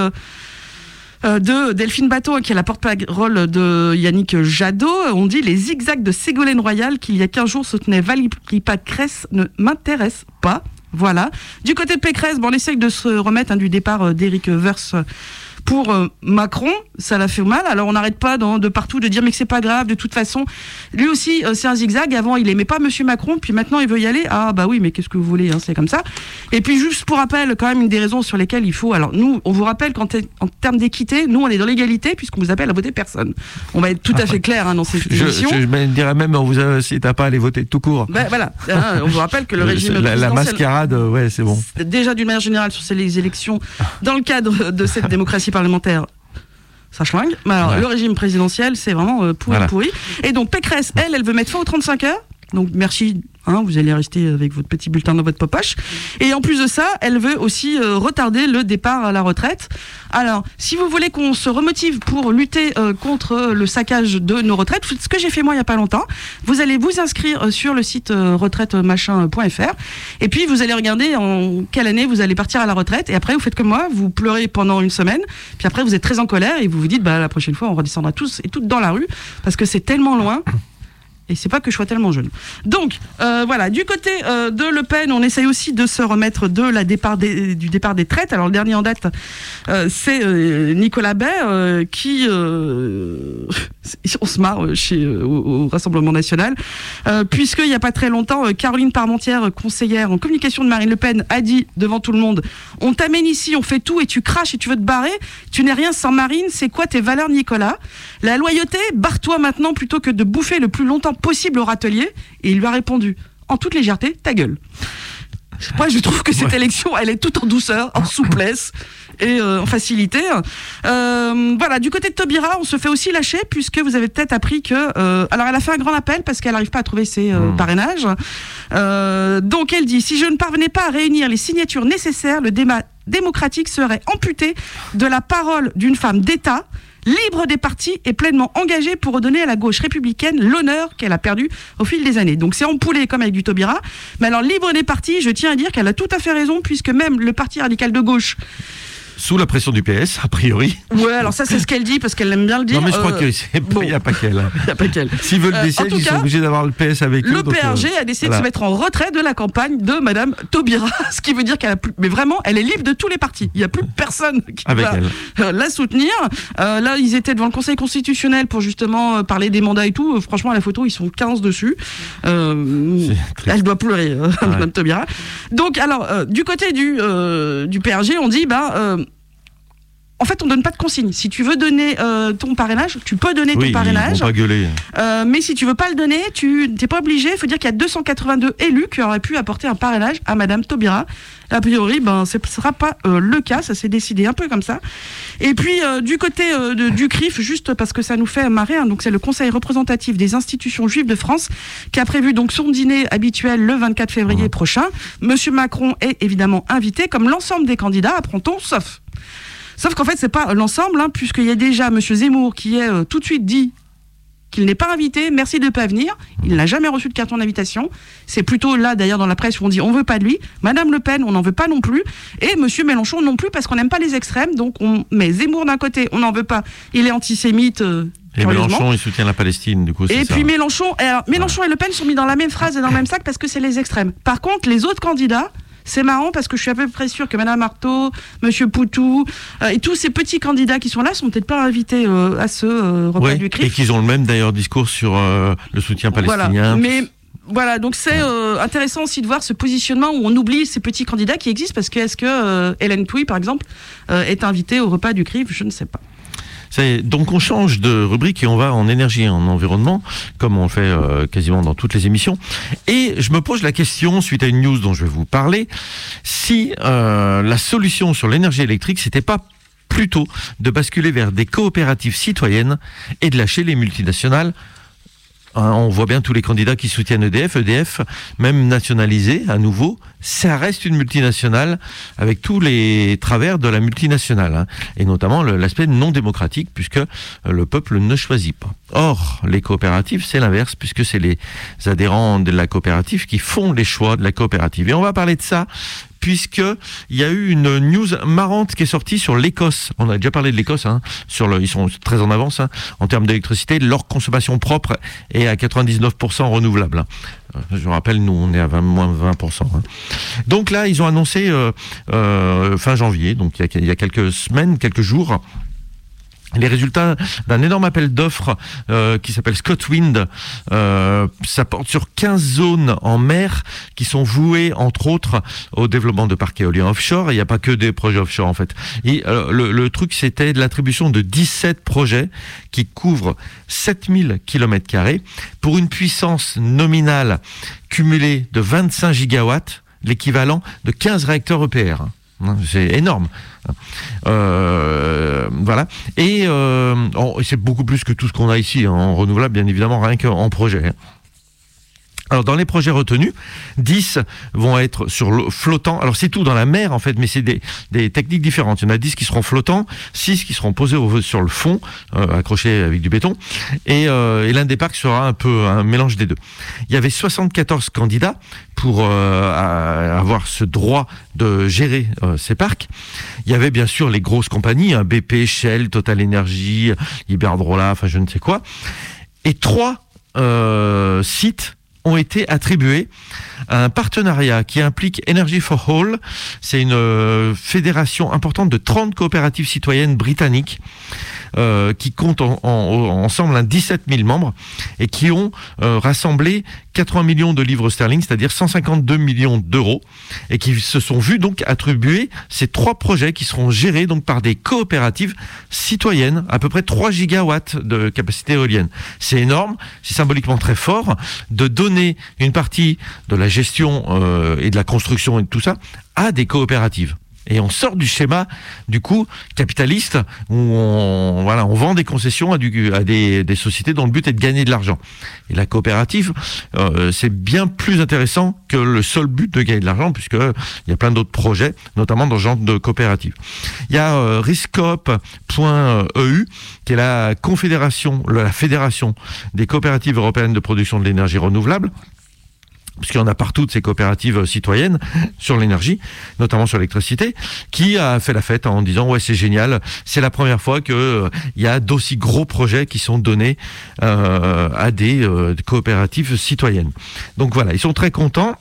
de Delphine Batho, qui est la porte-parole de Yannick Jadot, on dit: les zigzags de Ségolène Royal, qui il y a 15 jours soutenait Valérie Pécresse, ne m'intéressent pas. Voilà. Du côté de Pécresse, on essaye de se remettre du départ d'Éric Woerth pour Macron, ça l'a fait mal. Alors on n'arrête pas de partout de dire mais que c'est pas grave, de toute façon. Lui aussi, c'est un zigzag. Avant, il aimait pas Monsieur Macron, puis maintenant il veut y aller. Ah bah oui, mais qu'est-ce que vous voulez, c'est comme ça. Et puis juste pour rappel, quand même une des raisons sur lesquelles il faut. Alors nous, on vous rappelle qu'en termes d'équité, nous on est dans l'égalité puisqu'on vous appelle à voter personne. On va être tout à fait clair dans cette émission. Je dirais même, on vous incite à pas aller voter tout court. Voilà. On vous rappelle que le régime la mascarade, c'est bon. Déjà d'une manière générale sur ces élections, dans le cadre de cette démocratie parlementaire, ça schlingue. Mais alors, le régime présidentiel, c'est vraiment pourri. Et donc Pécresse, elle veut mettre fin aux 35 heures. Donc merci, vous allez rester avec votre petit bulletin dans votre poche. Et en plus de ça, elle veut aussi retarder le départ à la retraite. Alors, si vous voulez qu'on se remotive pour lutter contre le saccage de nos retraites, ce que j'ai fait moi il n'y a pas longtemps, vous allez vous inscrire sur le site retraitemachin.fr et puis vous allez regarder en quelle année vous allez partir à la retraite, et après vous faites comme moi, vous pleurez pendant une semaine, puis après vous êtes très en colère et vous vous dites la prochaine fois on redescendra tous et toutes dans la rue parce que c'est tellement loin. Et c'est pas que je sois tellement jeune. Donc, voilà, du côté de Le Pen, on essaye aussi de se remettre du départ des traites. Alors, le dernier en date, c'est Nicolas Bay, qui... on se marre au Rassemblement National, puisqu'il n'y a pas très longtemps, Caroline Parmentière, conseillère en communication de Marine Le Pen, a dit devant tout le monde, on t'amène ici, on fait tout et tu craches et tu veux te barrer, tu n'es rien sans Marine, c'est quoi tes valeurs, Nicolas? La loyauté, barre-toi maintenant plutôt que de bouffer le plus longtemps possible au râtelier. Et il lui a répondu, en toute légèreté, ta gueule. Moi, je trouve que cette élection, elle est toute en douceur, en souplesse et en facilité. Voilà, du côté de Taubira, on se fait aussi lâcher, puisque vous avez peut-être appris que... alors, elle a fait un grand appel parce qu'elle n'arrive pas à trouver ses parrainages. Donc, elle dit, si je ne parvenais pas à réunir les signatures nécessaires, le débat démocratique serait amputé de la parole d'une femme d'État, libre des partis et pleinement engagée pour redonner à la gauche républicaine l'honneur qu'elle a perdu au fil des années. Donc c'est empoulé comme avec du Taubira. Mais alors, libre des partis, je tiens à dire qu'elle a tout à fait raison, puisque même le parti radical de gauche... Sous la pression du PS, a priori. Ouais, alors ça, c'est ce qu'elle dit, parce qu'elle aime bien le dire. Non, mais je crois qu'il n'y a pas qu'elle. Il n'y a pas qu'elle. S'ils veulent des sièges, ils sont obligés d'avoir le PS avec eux. Le PRG a décidé de se mettre en retrait de la campagne de Madame Taubira, ce qui veut dire qu'elle a plus... Mais vraiment, elle est libre de tous les partis. Il n'y a plus personne qui va la soutenir. Là, ils étaient devant le Conseil constitutionnel pour justement parler des mandats et tout. Franchement, à la photo, ils sont 15 dessus. Elle doit pleurer, Madame Taubira. Donc, alors, du côté du PRG, on dit, en fait, on donne pas de consigne. Si tu veux donner ton parrainage, tu peux donner ton parrainage. Ils vont pas gueuler. Mais si tu veux pas le donner, tu n'es pas obligé. Il faut dire qu'il y a 282 élus qui auraient pu apporter un parrainage à Madame Taubira. A priori, ce ne sera pas le cas. Ça s'est décidé un peu comme ça. Et puis, du côté du CRIF, juste parce que ça nous fait marrer, donc c'est le Conseil représentatif des institutions juives de France qui a prévu donc son dîner habituel le 24 février prochain. Monsieur Macron est évidemment invité, comme l'ensemble des candidats, apprend-on, Sauf qu'en fait, c'est pas l'ensemble, puisqu'il y a déjà Monsieur Zemmour qui est tout de suite dit qu'il n'est pas invité, merci de ne pas venir. Il n'a jamais reçu de carton d'invitation. C'est plutôt là, d'ailleurs, dans la presse, où on dit on veut pas de lui. Madame Le Pen, on n'en veut pas non plus. Et Monsieur Mélenchon non plus, parce qu'on n'aime pas les extrêmes. Donc on met Zemmour d'un côté, on n'en veut pas. Il est antisémite. Et Mélenchon, il soutient la Palestine, du coup, c'est ça. Et puis Mélenchon et Le Pen sont mis dans la même phrase et dans le même sac parce que c'est les extrêmes. Par contre, les autres candidats, c'est marrant parce que je suis à peu près sûr que Madame Artaud, Monsieur Poutou et tous ces petits candidats qui sont là sont peut-être pas invités à ce repas du CRIF. Et qu'ils ont le même d'ailleurs discours sur le soutien palestinien. Voilà. Mais voilà, donc c'est intéressant aussi de voir ce positionnement où on oublie ces petits candidats qui existent, parce que est-ce que Hélène Touy, par exemple, est invitée au repas du CRIF? Je ne sais pas. Donc on change de rubrique et on va en énergie et en environnement, comme on le fait quasiment dans toutes les émissions. Et je me pose la question, suite à une news dont je vais vous parler, si la solution sur l'énergie électrique, c'était pas plutôt de basculer vers des coopératives citoyennes et de lâcher les multinationales. On voit bien tous les candidats qui soutiennent EDF. EDF, même nationalisé à nouveau, ça reste une multinationale avec tous les travers de la multinationale, et notamment l'aspect non démocratique, puisque le peuple ne choisit pas. Or, les coopératives, c'est l'inverse, puisque c'est les adhérents de la coopérative qui font les choix de la coopérative. Et on va parler de ça, puisqu'il y a eu une news marrante qui est sortie sur l'Écosse. On a déjà parlé de l'Écosse, ils sont très en avance en termes d'électricité. Leur consommation propre est à 99% renouvelable. Je rappelle, nous, on est à moins 20%. Donc là, ils ont annoncé fin janvier, donc il y a quelques semaines, quelques jours, les résultats d'un énorme appel d'offres qui s'appelle ScotWind. Ça porte sur 15 zones en mer qui sont vouées, entre autres, au développement de parcs éoliens offshore. Il n'y a pas que des projets offshore, en fait. Et le truc, c'était de l'attribution de 17 projets qui couvrent 7000 km² pour une puissance nominale cumulée de 25 gigawatts, l'équivalent de 15 réacteurs EPR. C'est énorme. Voilà. Et c'est beaucoup plus que tout ce qu'on a ici en renouvelable, bien évidemment, rien qu'en projet. Alors, dans les projets retenus, 10 vont être sur le flottant. Alors, c'est tout dans la mer, en fait, mais c'est des techniques différentes. Il y en a 10 qui seront flottants, 6 qui seront posés sur le fond, accrochés avec du béton. Et l'un des parcs sera un peu un mélange des deux. Il y avait 74 candidats pour avoir ce droit de gérer ces parcs. Il y avait bien sûr les grosses compagnies, BP, Shell, Total Energy, Iberdrola, enfin je ne sais quoi. Et 3 sites ont été attribués à un partenariat qui implique Energy for All. C'est une fédération importante de 30 coopératives citoyennes britanniques qui comptent ensemble 17 000 membres et qui ont rassemblé 80 millions de livres sterling, c'est-à-dire 152 millions d'euros, et qui se sont vus donc attribuer ces 3 projets qui seront gérés donc par des coopératives citoyennes, à peu près 3 gigawatts de capacité éolienne. C'est énorme, c'est symboliquement très fort de donner une partie de la gestion et de la construction et de tout ça à des coopératives. Et on sort du schéma, du coup, capitaliste, où on vend des concessions à des sociétés dont le but est de gagner de l'argent. Et la coopérative, c'est bien plus intéressant que le seul but de gagner de l'argent, puisqu'il y a plein d'autres projets, notamment dans ce genre de coopérative. Il y a riscop.eu, qui est la fédération des coopératives européennes de production de l'énergie renouvelable, puisqu'il y en a partout de ces coopératives citoyennes sur l'énergie, notamment sur l'électricité, qui a fait la fête en disant ouais, c'est génial, c'est la première fois que il y a d'aussi gros projets qui sont donnés à des coopératives citoyennes. Donc voilà, ils sont très contents.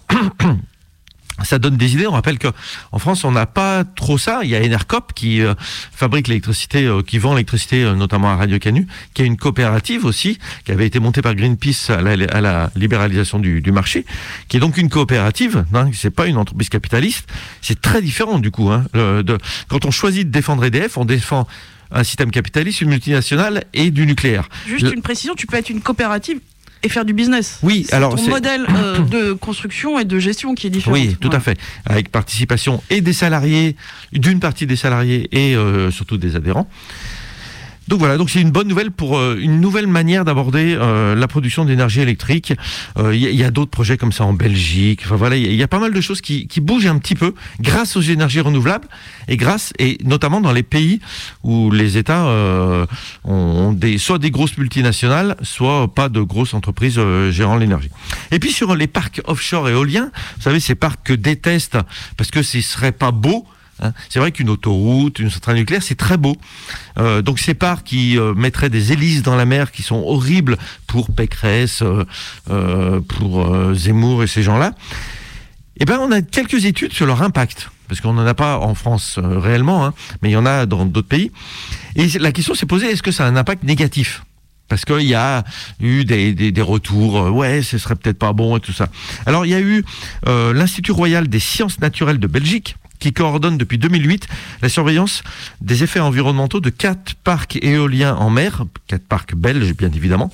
Ça donne des idées. On rappelle que en France, on n'a pas trop ça. Il y a Enercop qui fabrique l'électricité, qui vend l'électricité, notamment à Radio Canu, qui est une coopérative aussi, qui avait été montée par Greenpeace à la libéralisation du marché, qui est donc une coopérative. Hein, c'est pas une entreprise capitaliste. C'est très différent du coup. Hein, quand on choisit de défendre EDF, on défend un système capitaliste, une multinationale et du nucléaire. Juste une précision, tu peux être une coopérative et faire du business. Oui, c'est alors ton modèle de construction et de gestion qui est différent. Oui, tout à fait. Avec participation et des salariés, d'une partie des salariés et surtout des adhérents. Donc voilà, donc c'est une bonne nouvelle pour une nouvelle manière d'aborder la production d'énergie électrique. Il y a d'autres projets comme ça en Belgique. Enfin voilà, il y a pas mal de choses qui bougent un petit peu grâce aux énergies renouvelables et notamment dans les pays où les États ont soit des grosses multinationales, soit pas de grosses entreprises gérant l'énergie. Et puis sur les parcs offshore éoliens, vous savez, ces parcs que détestent parce que ce serait pas beau. C'est vrai qu'une autoroute, une centrale nucléaire, c'est très beau. Donc ces parcs qui mettraient des hélices dans la mer qui sont horribles pour Pécresse, pour Zemmour et ces gens-là, eh ben on a quelques études sur leur impact. Parce qu'on n'en a pas en France réellement, hein, mais il y en a dans d'autres pays. Et la question s'est posée, est-ce que ça a un impact négatif ? Parce qu'il y a eu des retours, ouais, ce serait peut-être pas bon et tout ça. Alors il y a eu l'Institut Royal des Sciences Naturelles de Belgique, qui coordonne depuis 2008 la surveillance des effets environnementaux de 4 parcs éoliens en mer, 4 parcs belges bien évidemment.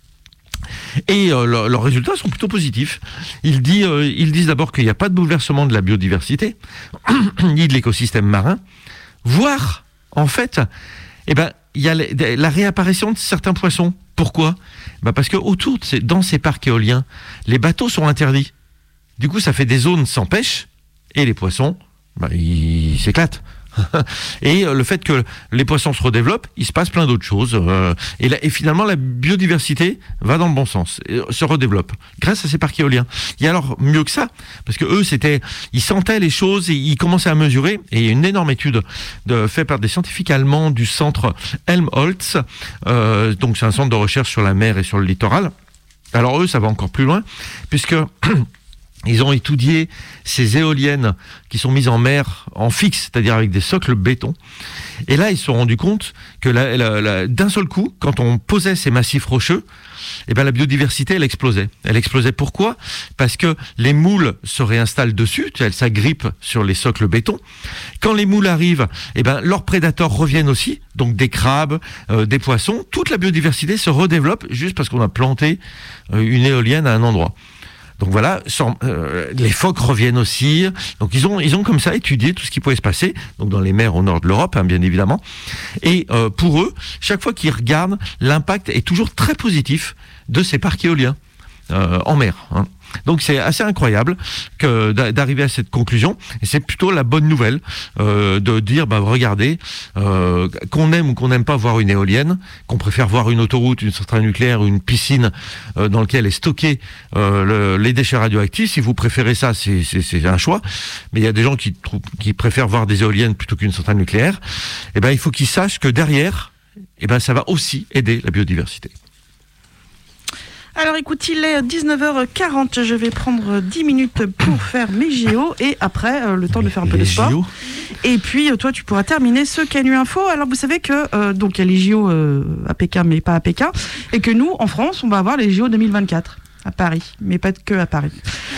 Et leurs résultats sont plutôt positifs. Ils disent d'abord qu'il n'y a pas de bouleversement de la biodiversité, ni de l'écosystème marin, voire, en fait, il y a la réapparition de certains poissons. Pourquoi ? Parce que dans ces parcs éoliens, les bateaux sont interdits. Du coup, ça fait des zones sans pêche, et les poissons, ils s'éclatent. Et le fait que les poissons se redéveloppent, il se passe plein d'autres choses. Et finalement, la biodiversité va dans le bon sens, se redéveloppe grâce à ces parcs éoliens. Et alors, mieux que ça, parce que eux, ils sentaient les choses et ils commençaient à mesurer. Et il y a une énorme étude faite par des scientifiques allemands du centre Helmholtz. Donc, c'est un centre de recherche sur la mer et sur le littoral. Alors eux, ça va encore plus loin, puisque ils ont étudié ces éoliennes qui sont mises en mer en fixe, c'est-à-dire avec des socles béton. Et là, ils se sont rendus compte que d'un seul coup, quand on posait ces massifs rocheux, la biodiversité, elle explosait. Elle explosait pourquoi ? Parce que les moules se réinstallent dessus, elles s'agrippent sur les socles béton. Quand les moules arrivent, leurs prédateurs reviennent aussi, donc des crabes, des poissons. Toute la biodiversité se redéveloppe juste parce qu'on a planté une éolienne à un endroit. Donc voilà, les phoques reviennent aussi. Donc ils ont comme ça étudié tout ce qui pouvait se passer, donc dans les mers au nord de l'Europe, bien évidemment. Et pour eux, chaque fois qu'ils regardent, l'impact est toujours très positif de ces parcs éoliens en mer. Hein. Donc c'est assez incroyable d'arriver à cette conclusion, et c'est plutôt la bonne nouvelle de dire regardez, qu'on aime ou qu'on n'aime pas voir une éolienne, qu'on préfère voir une autoroute, une centrale nucléaire ou une piscine dans laquelle est stocké les déchets radioactifs. Si vous préférez ça, c'est un choix, mais il y a des gens qui préfèrent voir des éoliennes plutôt qu'une centrale nucléaire. Il faut qu'ils sachent que derrière, ça va aussi aider la biodiversité. Alors écoute, il est 19h40, je vais prendre 10 minutes pour faire mes JO et après le temps de faire un peu de sport. JO. Et puis toi tu pourras terminer ce Canu Info. Alors vous savez que donc il y a les JO à Pékin mais pas à Pékin et que nous en France on va avoir les JO 2024. À Paris, mais pas que à Paris.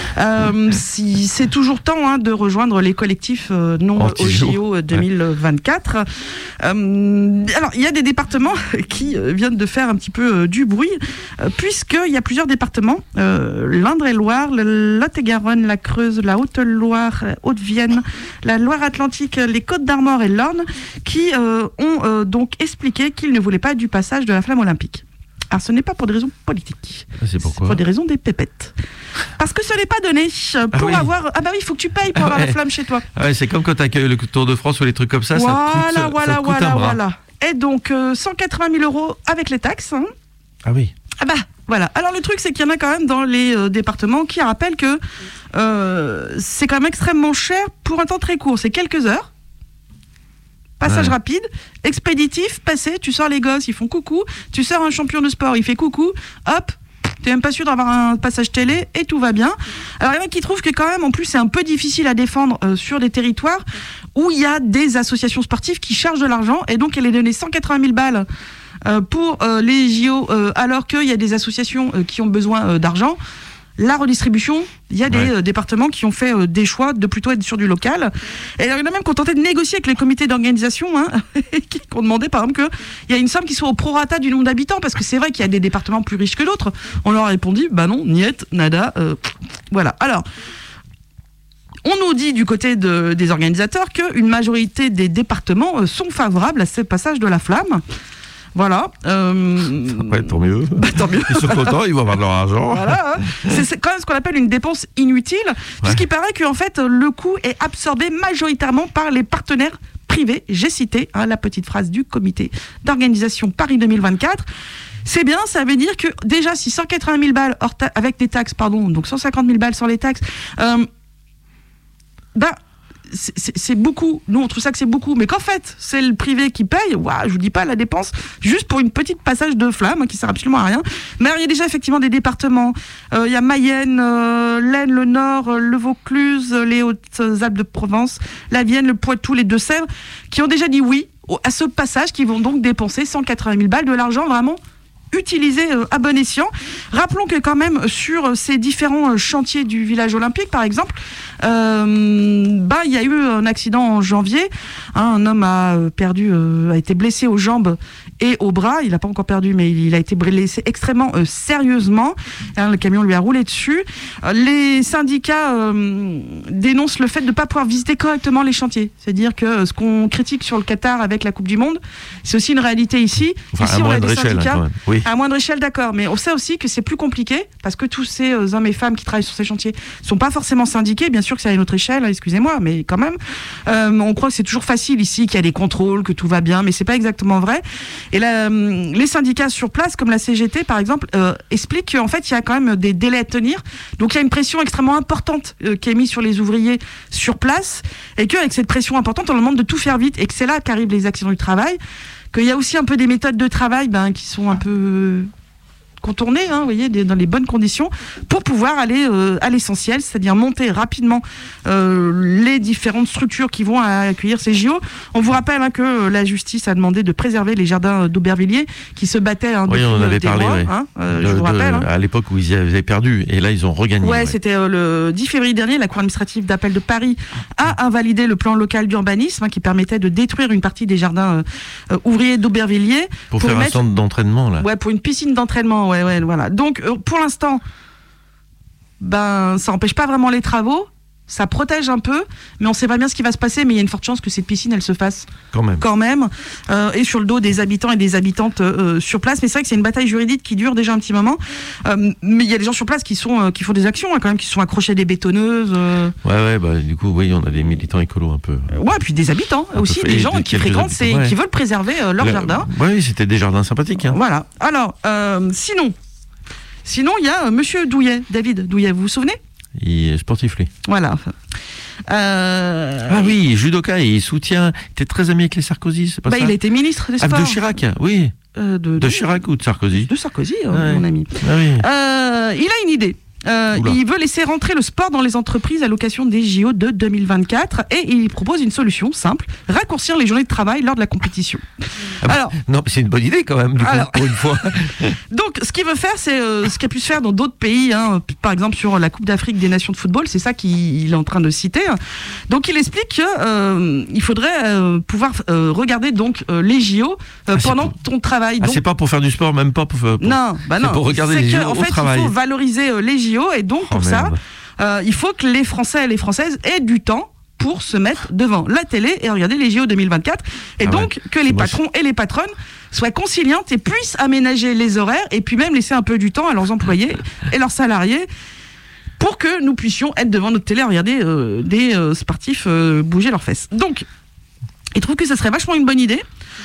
Si, c'est toujours temps de rejoindre les collectifs non au JO 2024. Alors, il y a des départements qui viennent de faire un petit peu du bruit, puisqu'il y a plusieurs départements, l'Indre-et-Loire, le Lot-et-Garonne, la Creuse, la Haute-Loire, Haute-Vienne, la Loire-Atlantique, les Côtes-d'Armor et l'Orne, qui ont donc expliqué qu'ils ne voulaient pas du passage de la flamme olympique. Alors, ce n'est pas pour des raisons politiques. C'est pourquoi ? Pour des raisons des pépettes. Parce que ce n'est pas donné pour avoir... Ah bah oui, il faut que tu payes pour avoir la flamme chez toi. Ah ouais, c'est comme quand tu accueilles le Tour de France ou les trucs comme ça, voilà, ça coûte un bras. Voilà. Et donc, 180 000 € avec les taxes. Ah oui. Ah bah, voilà. Alors, le truc, c'est qu'il y en a quand même dans les départements qui rappellent que c'est quand même extrêmement cher pour un temps très court. C'est quelques heures. Passage rapide, expéditif, passé, tu sors les gosses, ils font coucou, tu sors un champion de sport, il fait coucou, hop, t'es même pas sûr d'avoir un passage télé et tout va bien. Alors il y en a qui trouvent que quand même, en plus, c'est un peu difficile à défendre sur des territoires où il y a des associations sportives qui chargent de l'argent et donc elle est donnée 180 000 balles pour les JO alors qu'il y a des associations qui ont besoin d'argent. La redistribution, il y a des départements qui ont fait des choix de plutôt être sur du local. Et il y en a même qui ont tenté de négocier avec les comités d'organisation, qui ont demandé par exemple qu'il y a une somme qui soit au prorata du nombre d'habitants, parce que c'est vrai qu'il y a des départements plus riches que d'autres. On leur a répondu, bah non, niet, nada, voilà. Alors, on nous dit du côté des organisateurs qu'une majorité des départements sont favorables à ce passage de la flamme. Voilà. Ça va être pour mieux. Bah, tant mieux. Ils sont contents, ils vont avoir de leur argent. Voilà. C'est quand même ce qu'on appelle une dépense inutile, puisqu'il paraît qu'en fait, le coût est absorbé majoritairement par les partenaires privés. J'ai cité la petite phrase du comité d'organisation Paris 2024. C'est bien, ça veut dire que déjà, si 180 000 balles avec des taxes, donc 150 000 balles sans les taxes, c'est beaucoup. Nous, on trouve ça que c'est beaucoup, mais qu'en fait, c'est le privé qui paye. Je vous dis pas la dépense juste pour une petite passage de flamme qui sert absolument à rien. Mais il y a déjà effectivement des départements. Il y a Mayenne, l'Aisne, le Nord, le Vaucluse, les Hautes-Alpes de Provence, la Vienne, le Poitou, les Deux-Sèvres, qui ont déjà dit oui à ce passage, qui vont donc dépenser 180 000 balles de l'argent vraiment utilisé à bon escient. Rappelons que quand même sur ces différents chantiers du village olympique par exemple, il y a eu un accident en janvier, un homme a été blessé aux jambes et au bras, il n'a pas encore perdu mais il a été blessé extrêmement sérieusement, le camion lui a roulé dessus. Les syndicats dénoncent le fait de ne pas pouvoir visiter correctement les chantiers, c'est-à-dire que ce qu'on critique sur le Qatar avec la Coupe du Monde, c'est aussi une réalité ici. Ici on a des syndicats à moindre échelle, d'accord, mais on sait aussi que c'est plus compliqué parce que tous ces hommes et femmes qui travaillent sur ces chantiers ne sont pas forcément syndiqués. Bien sûr que c'est à une autre échelle, excusez-moi, mais quand même, on croit que c'est toujours facile ici, qu'il y a des contrôles, que tout va bien, mais c'est pas exactement vrai. Et là, les syndicats sur place, comme la CGT par exemple, expliquent qu'en fait il y a quand même des délais à tenir. Donc il y a une pression extrêmement importante qui est mise sur les ouvriers sur place, et qu'avec cette pression importante, on leur demande de tout faire vite, et que c'est là qu'arrivent les accidents du travail. Qu'il y a aussi un peu des méthodes de travail qui sont un peu contournées, vous voyez, dans les bonnes conditions, pour pouvoir aller à l'essentiel, c'est-à-dire monter rapidement les différentes structures qui vont accueillir ces JO. On vous rappelle que la justice a demandé de préserver les jardins d'Aubervilliers qui se battaient depuis on en avait des parlé, mois. Je vous rappelle. À l'époque où ils avaient perdu, et là ils ont regagné. C'était le 10 février dernier, la Cour administrative d'appel de Paris a invalidé le plan local d'urbanisme qui permettait de détruire une partie des jardins ouvriers d'Aubervilliers. Pour faire un centre d'entraînement, là. Ouais, pour une piscine d'entraînement, voilà. Donc, pour l'instant, ça n'empêche pas vraiment les travaux. Ça protège un peu, mais on ne sait pas bien ce qui va se passer, mais il y a une forte chance que cette piscine, elle se fasse quand même et sur le dos des habitants et des habitantes sur place. Mais c'est vrai que c'est une bataille juridique qui dure déjà un petit moment. Mais il y a des gens sur place qui font des actions, quand même, qui sont accrochés à des bétonneuses. Du coup, oui, on a des militants écolos un peu. Puis des habitants aussi, des gens qui fréquentent, qui veulent préserver leur jardin. Oui, c'était des jardins sympathiques. Voilà. Alors, sinon, il y a Monsieur Douillet, David Douillet, vous vous souvenez ? Il est sportif, lui. Voilà. Ah oui, judoka, et il était très ami avec les Sarkozy, c'est pas ça? Il a été ministre des Sports. De Chirac, oui. De Chirac ou de Sarkozy? De Sarkozy, mon ami. Ah oui. Il a une idée. Il veut laisser rentrer le sport dans les entreprises à l'occasion des JO de 2024 et il propose une solution simple, raccourcir les journées de travail lors de la compétition. Non, c'est une bonne idée quand même, pour une fois. Donc, ce qu'il veut faire, c'est ce qu'il a pu se faire dans d'autres pays, par exemple sur la Coupe d'Afrique des Nations de football, c'est ça qu'il est en train de citer. Donc, il explique qu'il faudrait pouvoir regarder donc les JO pendant ton travail. Donc, c'est pas pour faire du sport, même pas pour non, non. Pour regarder les JO en fait, au travail. Il faut valoriser les JO et donc pour ça, il faut que les Français et les Françaises aient du temps pour se mettre devant la télé et regarder les JO 2024 et donc que les patrons et les patronnes soient conciliantes et puissent aménager les horaires et puis même laisser un peu du temps à leurs employés et leurs salariés pour que nous puissions être devant notre télé à regarder des sportifs bouger leurs fesses. Donc, il trouve que ça serait vachement une bonne idée.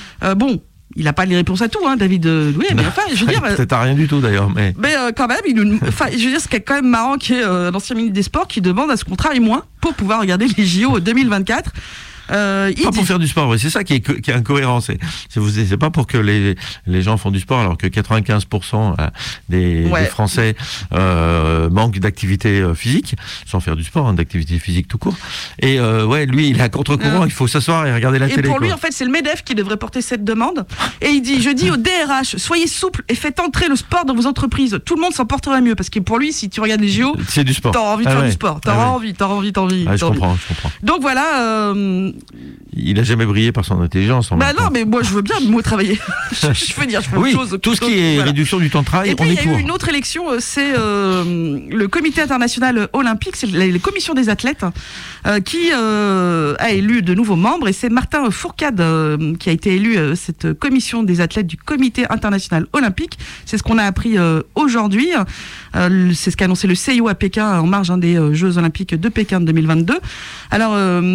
Il n'a pas les réponses à tout, David Douillet, mais enfin, je veux dire... Peut-être à rien du tout, d'ailleurs, mais... Mais quand même, je veux dire, ce qui est quand même marrant, qui est l'ancien ministre des Sports, qui demande à ce qu'on travaille moins pour pouvoir regarder les JO 2024. Pour faire du sport, c'est ça qui est incohérent. C'est pas pour que les gens font du sport alors que 95% des Français manquent d'activité physique, sans faire du sport, d'activité physique tout court. Et lui, il est à contre-courant, il faut s'asseoir et regarder la télé. Et pour lui, en fait, c'est le MEDEF qui devrait porter cette demande. Et il dit, je dis au DRH, soyez souple et faites entrer le sport dans vos entreprises. Tout le monde s'en porterait mieux. Parce que pour lui, si tu regardes les JO, c'est du sport. T'as envie de faire du sport. T'as envie. Je comprends. Donc voilà... il a jamais brillé par son intelligence. Non, mais moi je veux bien travailler. je veux dire, je fais autre chose. Tout ce qui est réduction du temps de travail, on est pour. Il y a eu une autre élection, c'est le Comité international olympique, c'est la commission des athlètes qui a élu de nouveaux membres et c'est Martin Fourcade qui a été élu cette commission des athlètes du Comité international olympique. C'est ce qu'on a appris aujourd'hui. C'est ce qu'a annoncé le CIO à Pékin en marge des Jeux olympiques de Pékin de 2022. Alors,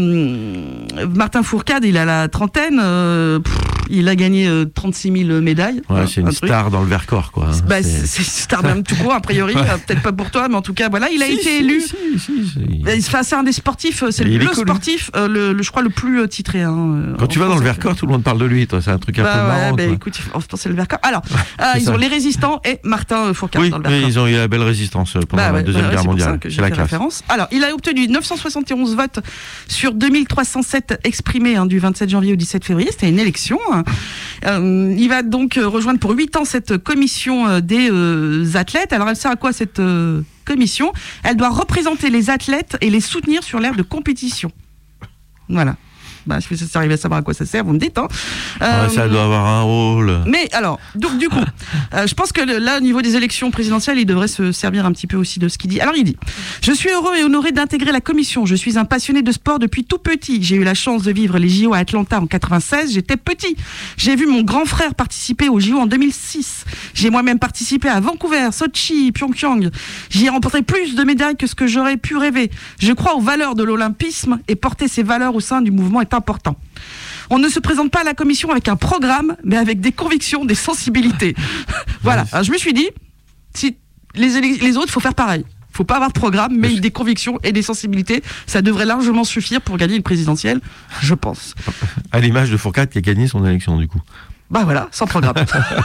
Martin Fourcade, il a la trentaine, il a gagné 36 000 médailles. Ouais, c'est une star dans le Vercors, quoi. C'est une star même tout court, a priori, peut-être pas pour toi, mais en tout cas, voilà, il a été élu. C'est un des sportifs, c'est le sportif, je crois, le plus titré. Quand tu vas dans le Vercors, tout le monde parle de lui, toi, c'est un truc un peu marrant. Écoute, c'est le Vercors. Alors, ils ont les résistants et Martin Fourcade dans le Vercors. Oui, ils ont eu la belle résistance pendant la Deuxième Guerre mondiale. C'est la classe. Alors, il a obtenu 971 votes sur 2307 exprimés du 27 janvier au 17 février. C'était une élection. Il va donc rejoindre pour 8 ans cette commission des athlètes. Alors, elle sert à quoi cette commission? Elle doit représenter les athlètes et les soutenir sur l'ère de compétition. Voilà. Si vous arrivez à savoir à quoi ça sert, vous me dites. Ça doit avoir un rôle. Mais alors, donc du coup, je pense que là, au niveau des élections présidentielles, il devrait se servir un petit peu aussi de ce qu'il dit. Alors il dit, je suis heureux et honoré d'intégrer la commission. Je suis un passionné de sport depuis tout petit. J'ai eu la chance de vivre les JO à Atlanta en 96. J'étais petit. J'ai vu mon grand frère participer aux JO en 2006. J'ai moi-même participé à Vancouver, Sochi, Pyeongchang. J'y ai remporté plus de médailles que ce que j'aurais pu rêver. Je crois aux valeurs de l'olympisme et porter ces valeurs au sein du mouvement est important. On ne se présente pas à la commission avec un programme, mais avec des convictions, des sensibilités. Voilà. Alors, je me suis dit, si les autres, il faut faire pareil. Il ne faut pas avoir de programme, mais des convictions et des sensibilités. Ça devrait largement suffire pour gagner une présidentielle, je pense. À l'image de Fourcade qui a gagné son élection, du coup. Voilà, sans programme.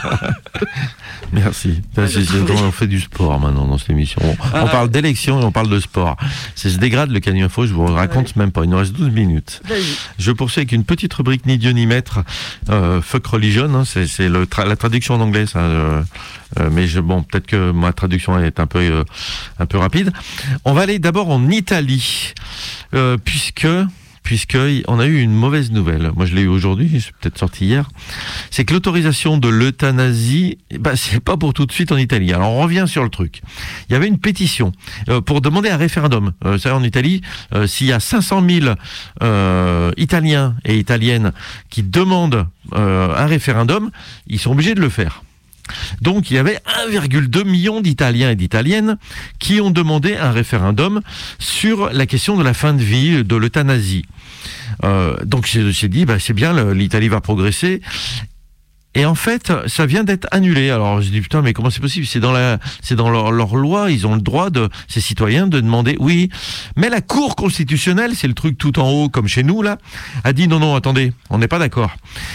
Merci. On fait du sport maintenant dans cette émission. On parle d'élection et on parle de sport. Ça se dégrade le Canu Info, je vous raconte même pas. Il nous reste 12 minutes. Je poursuis avec une petite rubrique ni Dieu ni maître. Fuck religion, c'est la traduction en anglais, ça. Mais peut-être que ma traduction est un peu rapide. On va aller d'abord en Italie, puisqu'on a eu une mauvaise nouvelle. Moi, je l'ai eu aujourd'hui, c'est peut-être sorti hier. C'est que l'autorisation de l'euthanasie, c'est pas pour tout de suite en Italie. Alors, on revient sur le truc. Il y avait une pétition pour demander un référendum. C'est en Italie, s'il y a 500 000 Italiens et Italiennes qui demandent un référendum, ils sont obligés de le faire. Donc il y avait 1,2 million d'Italiens et d'Italiennes qui ont demandé un référendum sur la question de la fin de vie, de l'euthanasie. Donc j'ai dit, c'est bien, l'Italie va progresser. Et en fait, ça vient d'être annulé. Alors je dis putain, mais comment c'est possible ? C'est dans leur loi, ils ont le droit ces citoyens de demander. Oui, mais la Cour constitutionnelle, c'est le truc tout en haut comme chez nous là, a dit non, attendez, on n'est pas d'accord.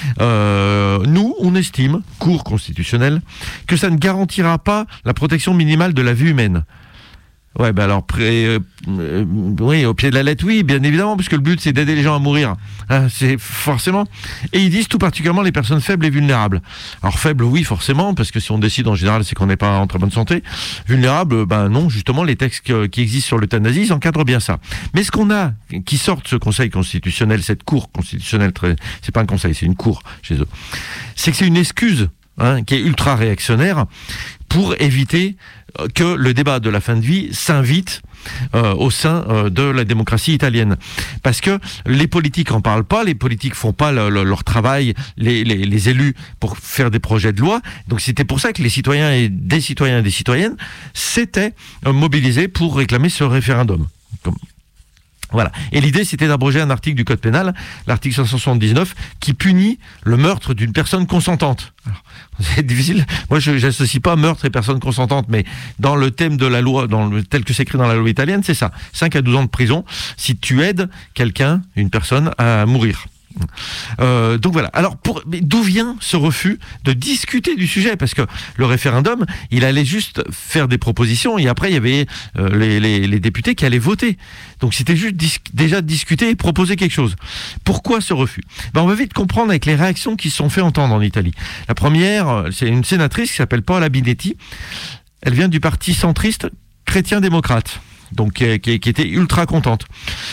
Nous, on estime, Cour constitutionnelle, que ça ne garantira pas la protection minimale de la vie humaine. Ouais, ben alors, oui, au pied de la lettre, oui, bien évidemment, puisque le but, c'est d'aider les gens à mourir. Hein, c'est forcément. Et ils disent tout particulièrement les personnes faibles et vulnérables. Alors, faibles, oui, forcément, parce que si on décide en général, c'est qu'on n'est pas en très bonne santé. Vulnérables, ben non, justement, les textes qui existent sur l'euthanasie, ils encadrent bien ça. Mais ce qu'on a, qui sort de ce Conseil constitutionnel, cette Cour constitutionnelle, c'est pas un conseil, c'est une cour chez eux, c'est que c'est une excuse, qui est ultra réactionnaire, pour éviter que le débat de la fin de vie s'invite au sein de la démocratie italienne. Parce que les politiques en parlent pas, les politiques font pas leur travail, les élus, pour faire des projets de loi. Donc c'était pour ça que les citoyens et des citoyennes s'étaient mobilisés pour réclamer ce référendum. Voilà. Et l'idée, c'était d'abroger un article du Code pénal, l'article 579, qui punit le meurtre d'une personne consentante. Alors, c'est difficile. Moi, je n'associe pas meurtre et personne consentante, mais dans le thème de la loi, tel que c'est écrit dans la loi italienne, c'est ça. 5 à 12 ans de prison si tu aides une personne à mourir. Donc voilà. Alors d'où vient ce refus de discuter du sujet ? Parce que le référendum, il allait juste faire des propositions et après il y avait les députés qui allaient voter. Donc c'était juste déjà discuter et proposer quelque chose. Pourquoi ce refus ? On va vite comprendre avec les réactions qui se sont fait entendre en Italie. La première, c'est une sénatrice qui s'appelle Paola Binetti. Elle vient du parti centriste chrétien-démocrate, donc qui était ultra contente.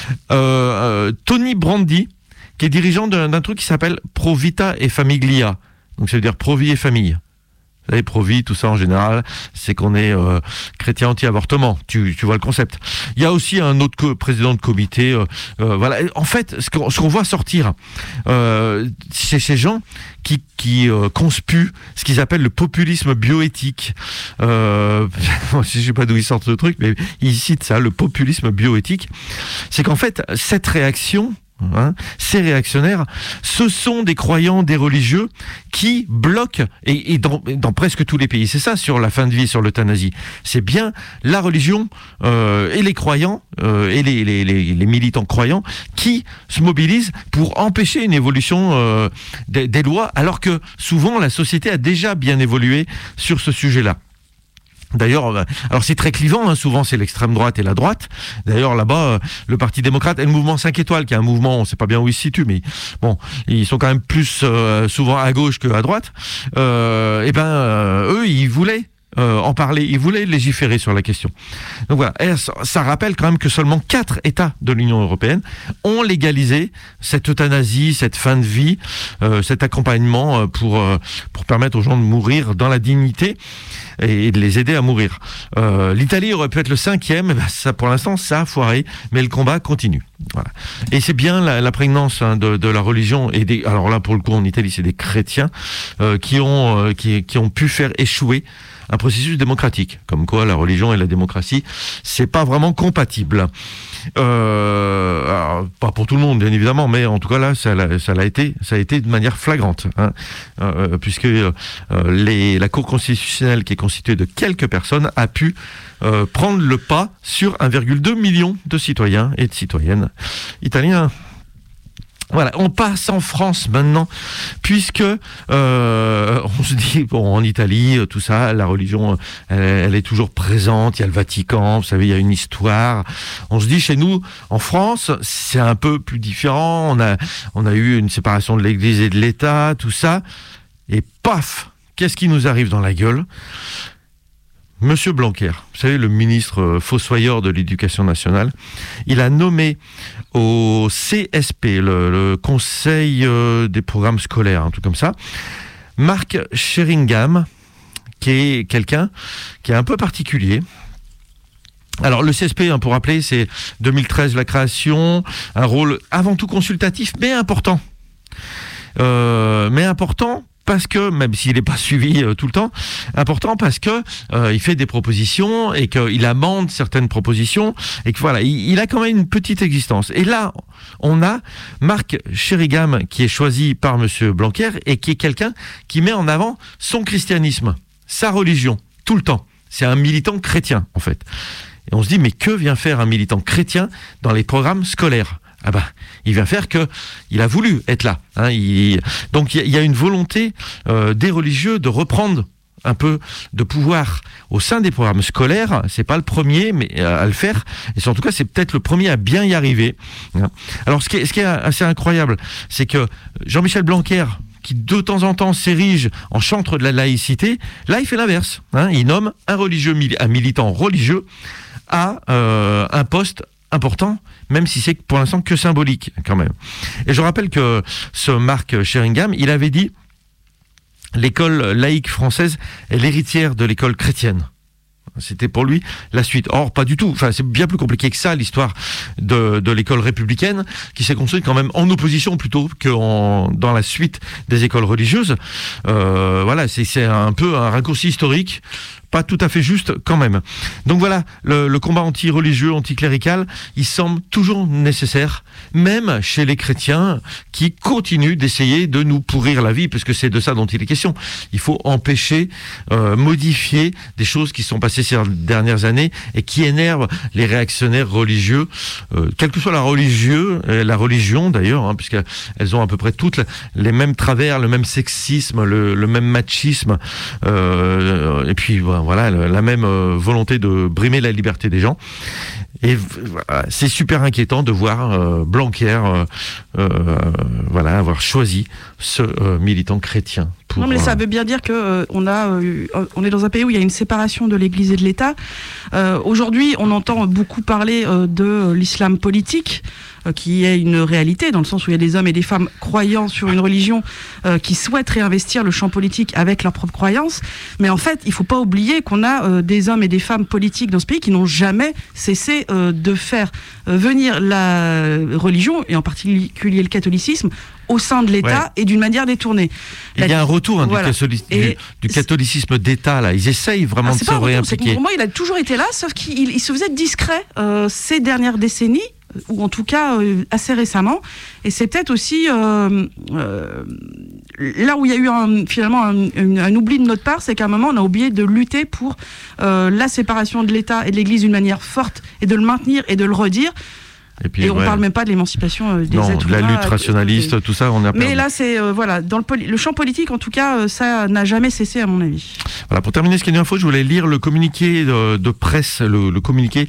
Tony Brandi, qui est dirigeant d'un truc qui s'appelle Pro Vita et Famiglia. Donc ça veut dire pro-vie et famille. Vous savez, pro-vie, tout ça en général, c'est qu'on est chrétien anti-avortement. Tu vois le concept. Il y a aussi un autre président de comité. Voilà. En fait, ce qu'on voit sortir, c'est ces gens qui conspuent ce qu'ils appellent le populisme bioéthique. Je sais pas d'où ils sortent ce truc, mais ils citent ça, le populisme bioéthique. C'est qu'en fait, cette réaction, ces réactionnaires, ce sont des croyants, des religieux qui bloquent, et dans presque tous les pays, c'est ça sur la fin de vie, sur l'euthanasie, c'est bien la religion et les croyants et les militants croyants qui se mobilisent pour empêcher une évolution des lois, alors que souvent la société a déjà bien évolué sur ce sujet-là. D'ailleurs, alors c'est très clivant, souvent c'est l'extrême droite et la droite. D'ailleurs là-bas, le Parti démocrate et le mouvement 5 étoiles, qui est un mouvement, on ne sait pas bien où il se situe, mais bon, ils sont quand même plus souvent à gauche qu'à droite. Eux, ils voulaient en parler, ils voulaient légiférer sur la question. Donc voilà, et ça rappelle quand même que seulement 4 États de l'Union européenne ont légalisé cette euthanasie, cette fin de vie, cet accompagnement pour permettre aux gens de mourir dans la dignité et de les aider à mourir. L'Italie aurait pu être le 5e, ça, pour l'instant, ça a foiré, mais le combat continue. Voilà. Et c'est bien la prégnance de la religion, alors là, pour le coup, en Italie, c'est des chrétiens qui ont pu faire échouer un processus démocratique. Comme quoi, la religion et la démocratie, c'est pas vraiment compatible. Alors, pas pour tout le monde, bien évidemment, mais en tout cas là, ça a été de manière flagrante, puisque la Cour constitutionnelle, qui est constituée de quelques personnes, a pu prendre le pas sur 1,2 million de citoyens et de citoyennes italiens. Voilà, on passe en France maintenant, puisque on se dit, bon, en Italie, tout ça, la religion, elle est toujours présente, il y a le Vatican, vous savez, il y a une histoire. On se dit, chez nous, en France, c'est un peu plus différent, on a eu une séparation de l'Église et de l'État, tout ça, et paf, qu'est-ce qui nous arrive dans la gueule ? Monsieur Blanquer, vous savez, le ministre fossoyeur de l'Éducation nationale, il a nommé au CSP, le Conseil des programmes scolaires, un truc comme ça, Marc Sheringham, qui est quelqu'un qui est un peu particulier. Alors le CSP, pour rappeler, c'est 2013 la création, un rôle avant tout consultatif, mais important. parce que, même s'il n'est pas suivi tout le temps, important parce que il fait des propositions et qu'il amende certaines propositions et que voilà, il a quand même une petite existence. Et là, on a Marc Sherringham qui est choisi par Monsieur Blanquer et qui est quelqu'un qui met en avant son christianisme, sa religion, tout le temps. C'est un militant chrétien, en fait. Et on se dit, mais que vient faire un militant chrétien dans les programmes scolaires ? Ah ben, il vient faire que il a voulu être là. Hein, donc il y a une volonté des religieux de reprendre un peu de pouvoir au sein des programmes scolaires. C'est pas le premier mais à le faire. Et en tout cas, c'est peut-être le premier à bien y arriver. Alors, ce qui est assez incroyable, c'est que Jean-Michel Blanquer, qui de temps en temps s'érige en chantre de la laïcité, là, il fait l'inverse. Hein, il nomme un militant religieux à un poste important, même si c'est pour l'instant que symbolique quand même. Et je rappelle que ce Marc Sherringham, il avait dit « L'école laïque française est l'héritière de l'école chrétienne ». C'était pour lui la suite. Or, pas du tout. Enfin, c'est bien plus compliqué que ça, l'histoire de l'école républicaine, qui s'est construite quand même en opposition plutôt que dans la suite des écoles religieuses. Voilà, c'est un peu un raccourci historique. Pas tout à fait juste quand même. Donc voilà, le combat anti-religieux, anticlérical, il semble toujours nécessaire, même chez les chrétiens qui continuent d'essayer de nous pourrir la vie, parce que c'est de ça dont il est question. Il faut empêcher, modifier des choses qui sont passées ces dernières années et qui énervent les réactionnaires religieux, quelle que soit la religion d'ailleurs, hein, puisqu'elles ont à peu près toutes les mêmes travers, le même sexisme, le même machisme, et puis voilà, la même volonté de brimer la liberté des gens. Et voilà, c'est super inquiétant de voir Blanquer avoir choisi ce militant chrétien. Non, mais ça veut bien dire que on est dans un pays où il y a une séparation de l'Église et de l'État. Aujourd'hui, on entend beaucoup parler de l'islam politique, qui est une réalité, dans le sens où il y a des hommes et des femmes croyants sur une religion qui souhaitent réinvestir le champ politique avec leurs propres croyances. Mais en fait, il ne faut pas oublier qu'on a des hommes et des femmes politiques dans ce pays qui n'ont jamais cessé de faire venir la religion, et en particulier le catholicisme, au sein de l'État et d'une manière détournée. Il y a un retour du catholicisme d'État, là. Ils essayent vraiment de se réimpliquer. Pour moi, il a toujours été là, sauf qu'il se faisait discret ces dernières décennies, ou en tout cas assez récemment. Et c'est peut-être aussi là où il y a eu finalement un oubli de notre part, c'est qu'à un moment, on a oublié de lutter pour la séparation de l'État et de l'Église d'une manière forte, et de le maintenir et de le redire. Et on ne parle même pas de l'émancipation des êtres humains. La lutte rationaliste, tout ça, on a perdu. Mais là, c'est dans le champ politique, en tout cas, ça n'a jamais cessé, à mon avis. Voilà, pour terminer ce Scanner Info, je voulais lire le communiqué de presse, le communiqué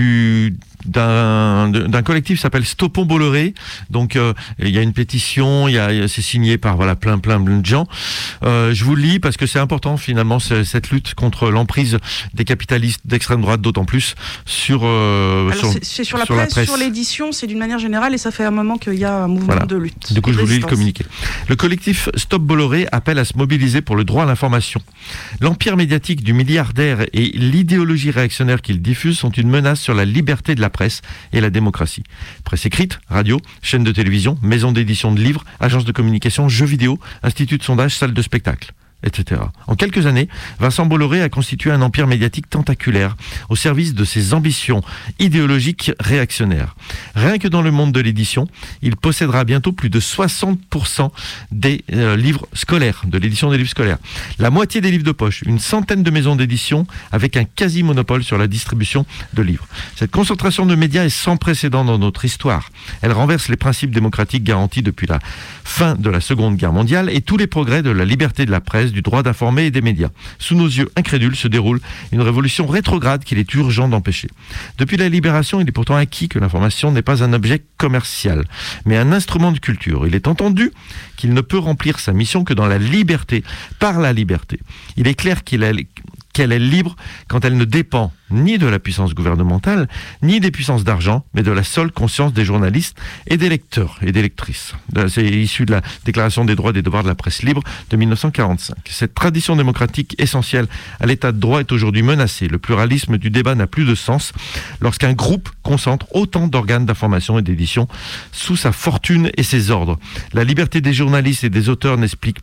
d'un collectif qui s'appelle Stoppons Bolloré. Donc il y a une pétition, c'est signé par plein de gens. Je vous le lis parce que c'est important finalement cette lutte contre l'emprise des capitalistes d'extrême droite, d'autant plus sur la presse. Sur l'édition, c'est d'une manière générale, et ça fait un moment qu'il y a un mouvement de lutte. Du coup, je vous lis le communiqué. Le collectif Stop Bolloré appelle à se mobiliser pour le droit à l'information. L'empire médiatique du milliardaire et l'idéologie réactionnaire qu'il diffuse sont une menace sur la liberté de la presse et la démocratie. Presse écrite, radio, chaîne de télévision, maison d'édition de livres, agence de communication, jeux vidéo, institut de sondage, salle de spectacle, etc. En quelques années, Vincent Bolloré a constitué un empire médiatique tentaculaire au service de ses ambitions idéologiques réactionnaires. Rien que dans le monde de l'édition, il possédera bientôt plus de 60% des livres scolaires, de l'édition des livres scolaires. La moitié des livres de poche, une centaine de maisons d'édition avec un quasi-monopole sur la distribution de livres. Cette concentration de médias est sans précédent dans notre histoire. Elle renverse les principes démocratiques garantis depuis la fin de la Seconde Guerre mondiale et tous les progrès de la liberté de la presse, du droit d'informer et des médias. Sous nos yeux incrédules se déroule une révolution rétrograde qu'il est urgent d'empêcher. Depuis la libération, il est pourtant acquis que l'information n'est pas un objet commercial, mais un instrument de culture. Il est entendu qu'il ne peut remplir sa mission que dans la liberté, par la liberté. Il est clair qu'elle est libre quand elle ne dépend ni de la puissance gouvernementale, ni des puissances d'argent, mais de la seule conscience des journalistes et des lecteurs et des lectrices. C'est issu de la Déclaration des droits et des devoirs de la presse libre de 1945. Cette tradition démocratique essentielle à l'état de droit est aujourd'hui menacée. Le pluralisme du débat n'a plus de sens lorsqu'un groupe concentre autant d'organes d'information et d'édition sous sa fortune et ses ordres. La liberté des journalistes et des auteurs n'existe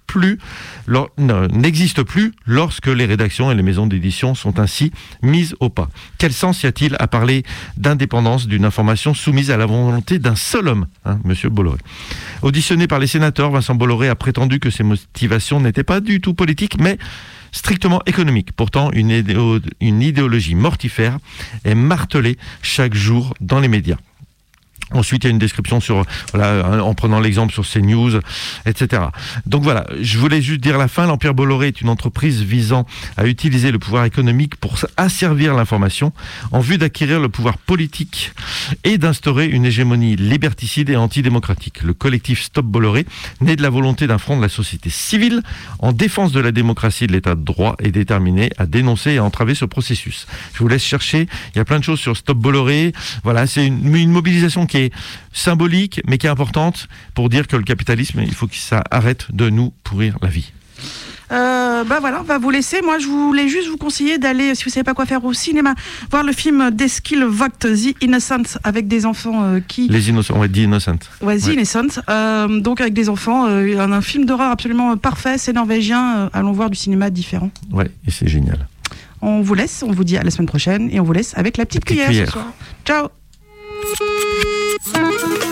plus lorsque les rédactions et les maisons d'édition sont ainsi mises au pas. Quel sens y a-t-il à parler d'indépendance d'une information soumise à la volonté d'un seul homme, Monsieur Bolloré. Auditionné par les sénateurs, Vincent Bolloré a prétendu que ses motivations n'étaient pas du tout politiques, mais strictement économiques. Pourtant, une idéologie mortifère est martelée chaque jour dans les médias. Ensuite, il y a une description sur, en prenant l'exemple sur CNews, etc. Donc voilà, je voulais juste dire à la fin, l'Empire Bolloré est une entreprise visant à utiliser le pouvoir économique pour asservir l'information en vue d'acquérir le pouvoir politique et d'instaurer une hégémonie liberticide et antidémocratique. Le collectif Stop Bolloré, né de la volonté d'un front de la société civile en défense de la démocratie et de l'état de droit, est déterminé à dénoncer et à entraver ce processus. Je vous laisse chercher, il y a plein de choses sur Stop Bolloré. Voilà, c'est une mobilisation qui est symbolique, mais qui est importante pour dire que le capitalisme, il faut que ça arrête de nous pourrir la vie. Voilà, on va vous laisser. Moi, je voulais juste vous conseiller d'aller, si vous savez pas quoi faire au cinéma, voir le film d'Eskil Vogt, The Innocent, avec des enfants Les Innocents, ouais, The Innocent. Ouais, The Innocent. Donc avec des enfants, un film d'horreur absolument parfait, c'est norvégien. Allons voir du cinéma différent. Ouais, et c'est génial. On vous laisse, on vous dit à la semaine prochaine, et on vous laisse avec la petite cuillère ce soir. Ciao.